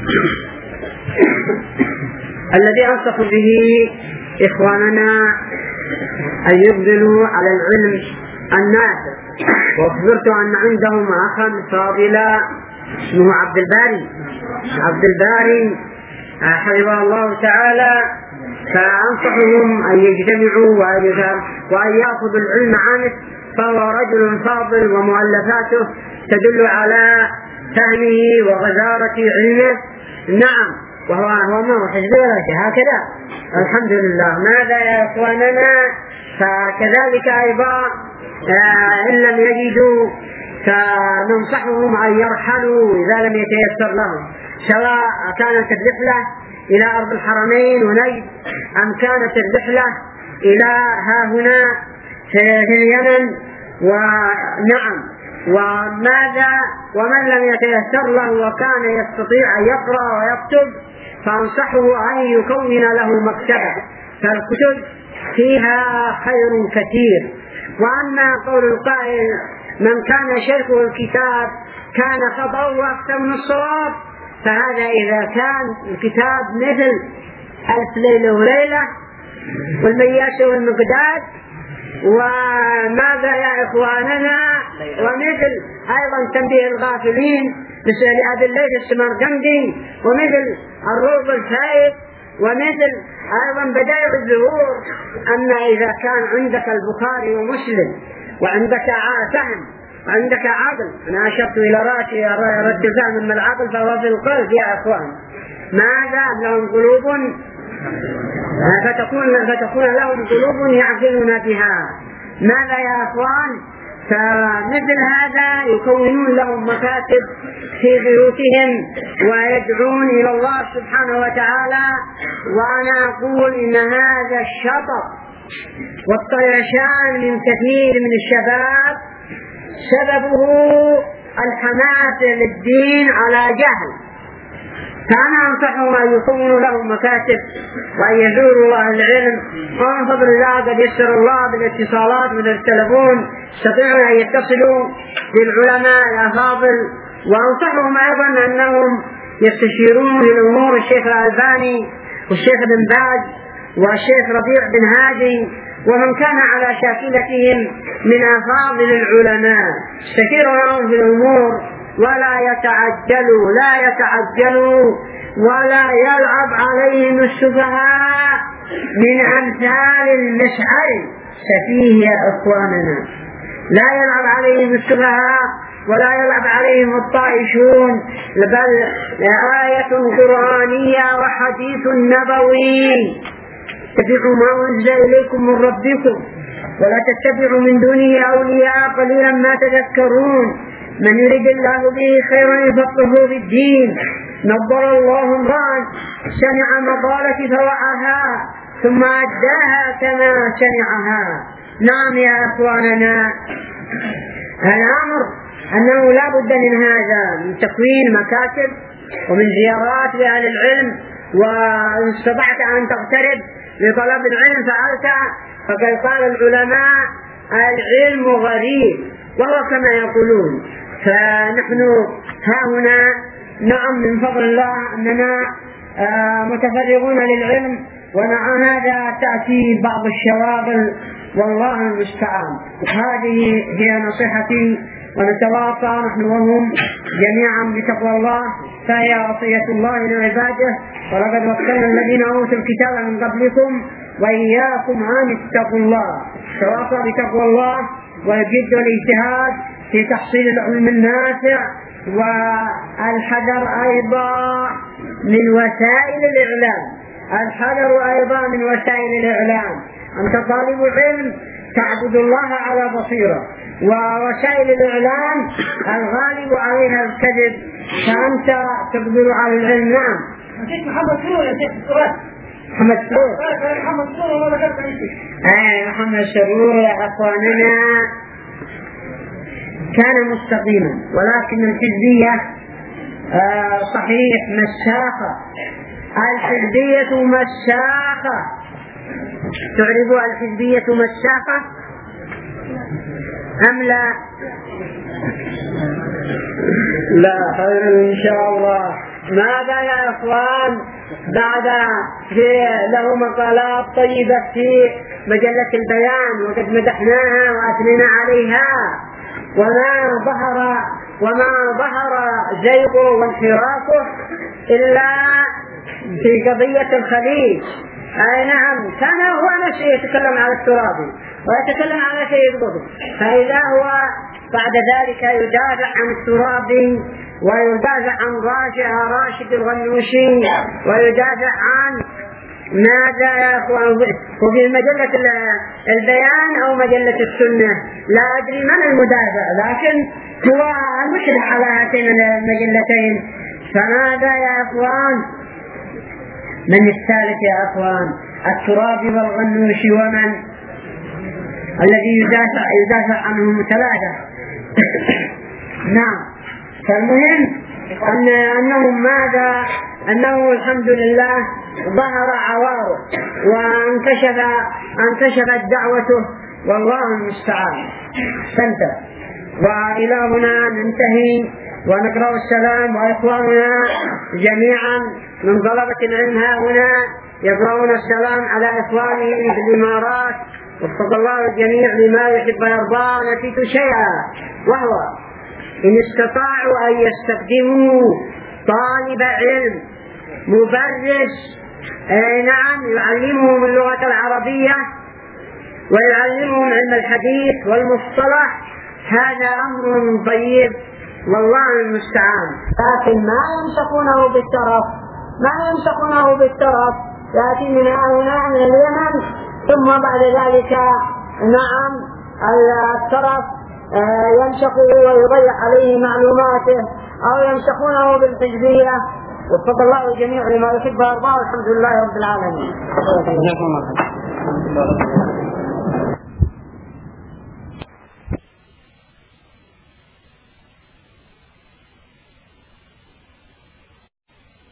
Speaker 3: الذي أنصح به إخواننا أن يقبلوا على العلم النافع. وأخبرت أن عندهم أخا فاضلا اسمه عبد الباري حفظه الله تعالى، فأنصحهم أن يجتمعوا وأن يأخذوا العلم عنه، فهو رجل فاضل ومؤلفاته تدل على فهمه وغزارة علمه. نعم، وهو ما حزب ولا شيء هكذا، الحمد لله. ماذا يا إخواننا؟ فكذلك أيضا إن لم يجدوا فننصحهم أن يرحلوا إذا لم يتيسر لهم، سواء كانت الرحلة إلى أرض الحرمين ونجد أم كانت الرحلة إلى ها هنا في اليمن. ونعم، وماذا ومن لم يتيسر له وكان يستطيع أن يقرأ ويكتب فأنصحه أن يكون له مكتبة، فالكتب فيها خير كثير. وأما قول القائل من كان شيخه الكتاب كان خطأه أكثر من الصواب، فهذا إذا كان الكتاب مثل ألف ليلة وليلة والمياس والمقداد وماذا يا إخواننا، ومثل أيضا تنبيه الغافلين لأبي الليث السمرقندي، ومثل الروض الفائد، ومثل أيضا بدائع الظهور. أما إذا كان عندك البخاري ومسلم وعندك فهم وعندك عقل، أنا أشرت إلى رأسي رد فهم من العقل فهو في القلب يا أخوان، ماذا لهم قلوب فتكون لهم قلوب يعقلون بها. ماذا يا أخوان؟ فمثل هذا يكونون لهم مكاتب في بيوتهم ويدعون إلى الله سبحانه وتعالى. وأنا أقول إن هذا الشطط والطيشان من كثير من الشباب سببه الحماة للدين على جهل. كان أنصحهم أن يكونوا لهم مكاتب وأن يزوروا أهل العلم، ومن فضل الله قد يسر الله بالاتصالات من التلفون يستطيعون أن يتصلوا بالعلماء الأفاضل. وأنصحهم أيضا أنهم يستشيرون في الأمور الشيخ الألباني والشيخ بن باز والشيخ ربيع بن هادي ومن كان على شاكلتهم من أفاضل العلماء، يستشيرون في الأمور ولا يتعجلوا ولا يلعب عليهم السفهاء من أمثال المشعر. سفيه يا إخواننا، لا يلعب عليهم السفهاء ولا يلعب عليهم الطائشون، بل آية قرآنية وحديث نبوي. اتبعوا ما أنزل إليكم من ربكم ولا تتبعوا من دونه أولياء قليلا ما تذكرون. من يريد الله به خيرا يفقهه في الدين. نظر الله امرأ سمع مقالتي فوعاها ثم أداها كما سمعها. نعم يا إخواننا، الأمر أنه لا بد من هذا، من تكوين مكاتب ومن زيارات لأهل العلم، وإن استطعت أن تقترب لطلب العلم فعلت. فقد قال العلماء العلم غريب وهو كما يقولون. فنحن هاهنا نعم من فضل الله أننا متفرغون للعلم، ومع هذا تأتي بعض الشواغل والله المستعان. هذه هي نصيحتي، ونتواصى نحن وهم جميعا بتقوى الله، فهي وصية الله لعباده. ولقد وصينا الذين أوتوا الكتاب من قبلكم وإياكم أن اتقوا الله. تواصى بتقوى الله ويجد الاجتهاد في تحصيل العلم النافع، والحذر أيضا من وسائل الإعلام. أنت طالب علم تعبد الله على بصيرة، ووسائل الإعلام الغالب عليها الكذب، فأنت تقدر على العلم. نعم
Speaker 1: محمد سرور يا شيخ السؤال.
Speaker 3: محمد سرور يا أخواننا كان مستقيما، ولكن الحزبية صحيح مساخة. الحزبية مساخة، تعرفوا الحزبية مساخة أم لا؟ لا خير إن شاء الله. ماذا يا أخوان بعد له مقالات طيبة في مجلة البيان وقد مدحناها وأثنينا عليها، وما ظهر زيغه وانحرافه إلا في قضية الخليج. أي نعم، كان هو نفسه يتكلم على الترابي ويتكلم على سيد قطب، فإذا هو بعد ذلك يدافع عن الترابي ويدافع عن راشد الغنوشي ويدافع عن ماذا يا أخوان، وفي مجلة البيان أو مجلة السنة لا أدري من المدافع، لكن هو المشرح على هاتين المجلتين. فماذا يا أخوان، من الثالث يا أخوان؟ الترابي والغنوشي، ومن الذي يدافع عنهم ثلاثة. نعم. فالمهم أنه الحمد لله ظهر عواره وانكشفت دعوته، والله المستعان. سنتهي، وإلى هنا ننتهي ونقرأ السلام. وإخواننا جميعا من طلبة العلم هنا يقرؤون السلام على إخوانهم في الإمارات، وفق الله الجميع لما يحب ويرضى. نسيت شيئا، وهو إن استطاعوا أن يستخدموا طالب علم مبرز، نعم، يعلمهم اللغة العربية ويعلمهم علم الحديث والمصطلح، هذا أمر طيب والله المستعان. لكن ما يمسكونه بالترف، يأتي من هنا من اليمن، ثم بعد ذلك نعم الترف يمسكه ويضيع عليه معلوماته، أو يمسكونه بالحزبية. وفق الله الجميع لما يحب ويرضى، والحمد لله رب العالمين.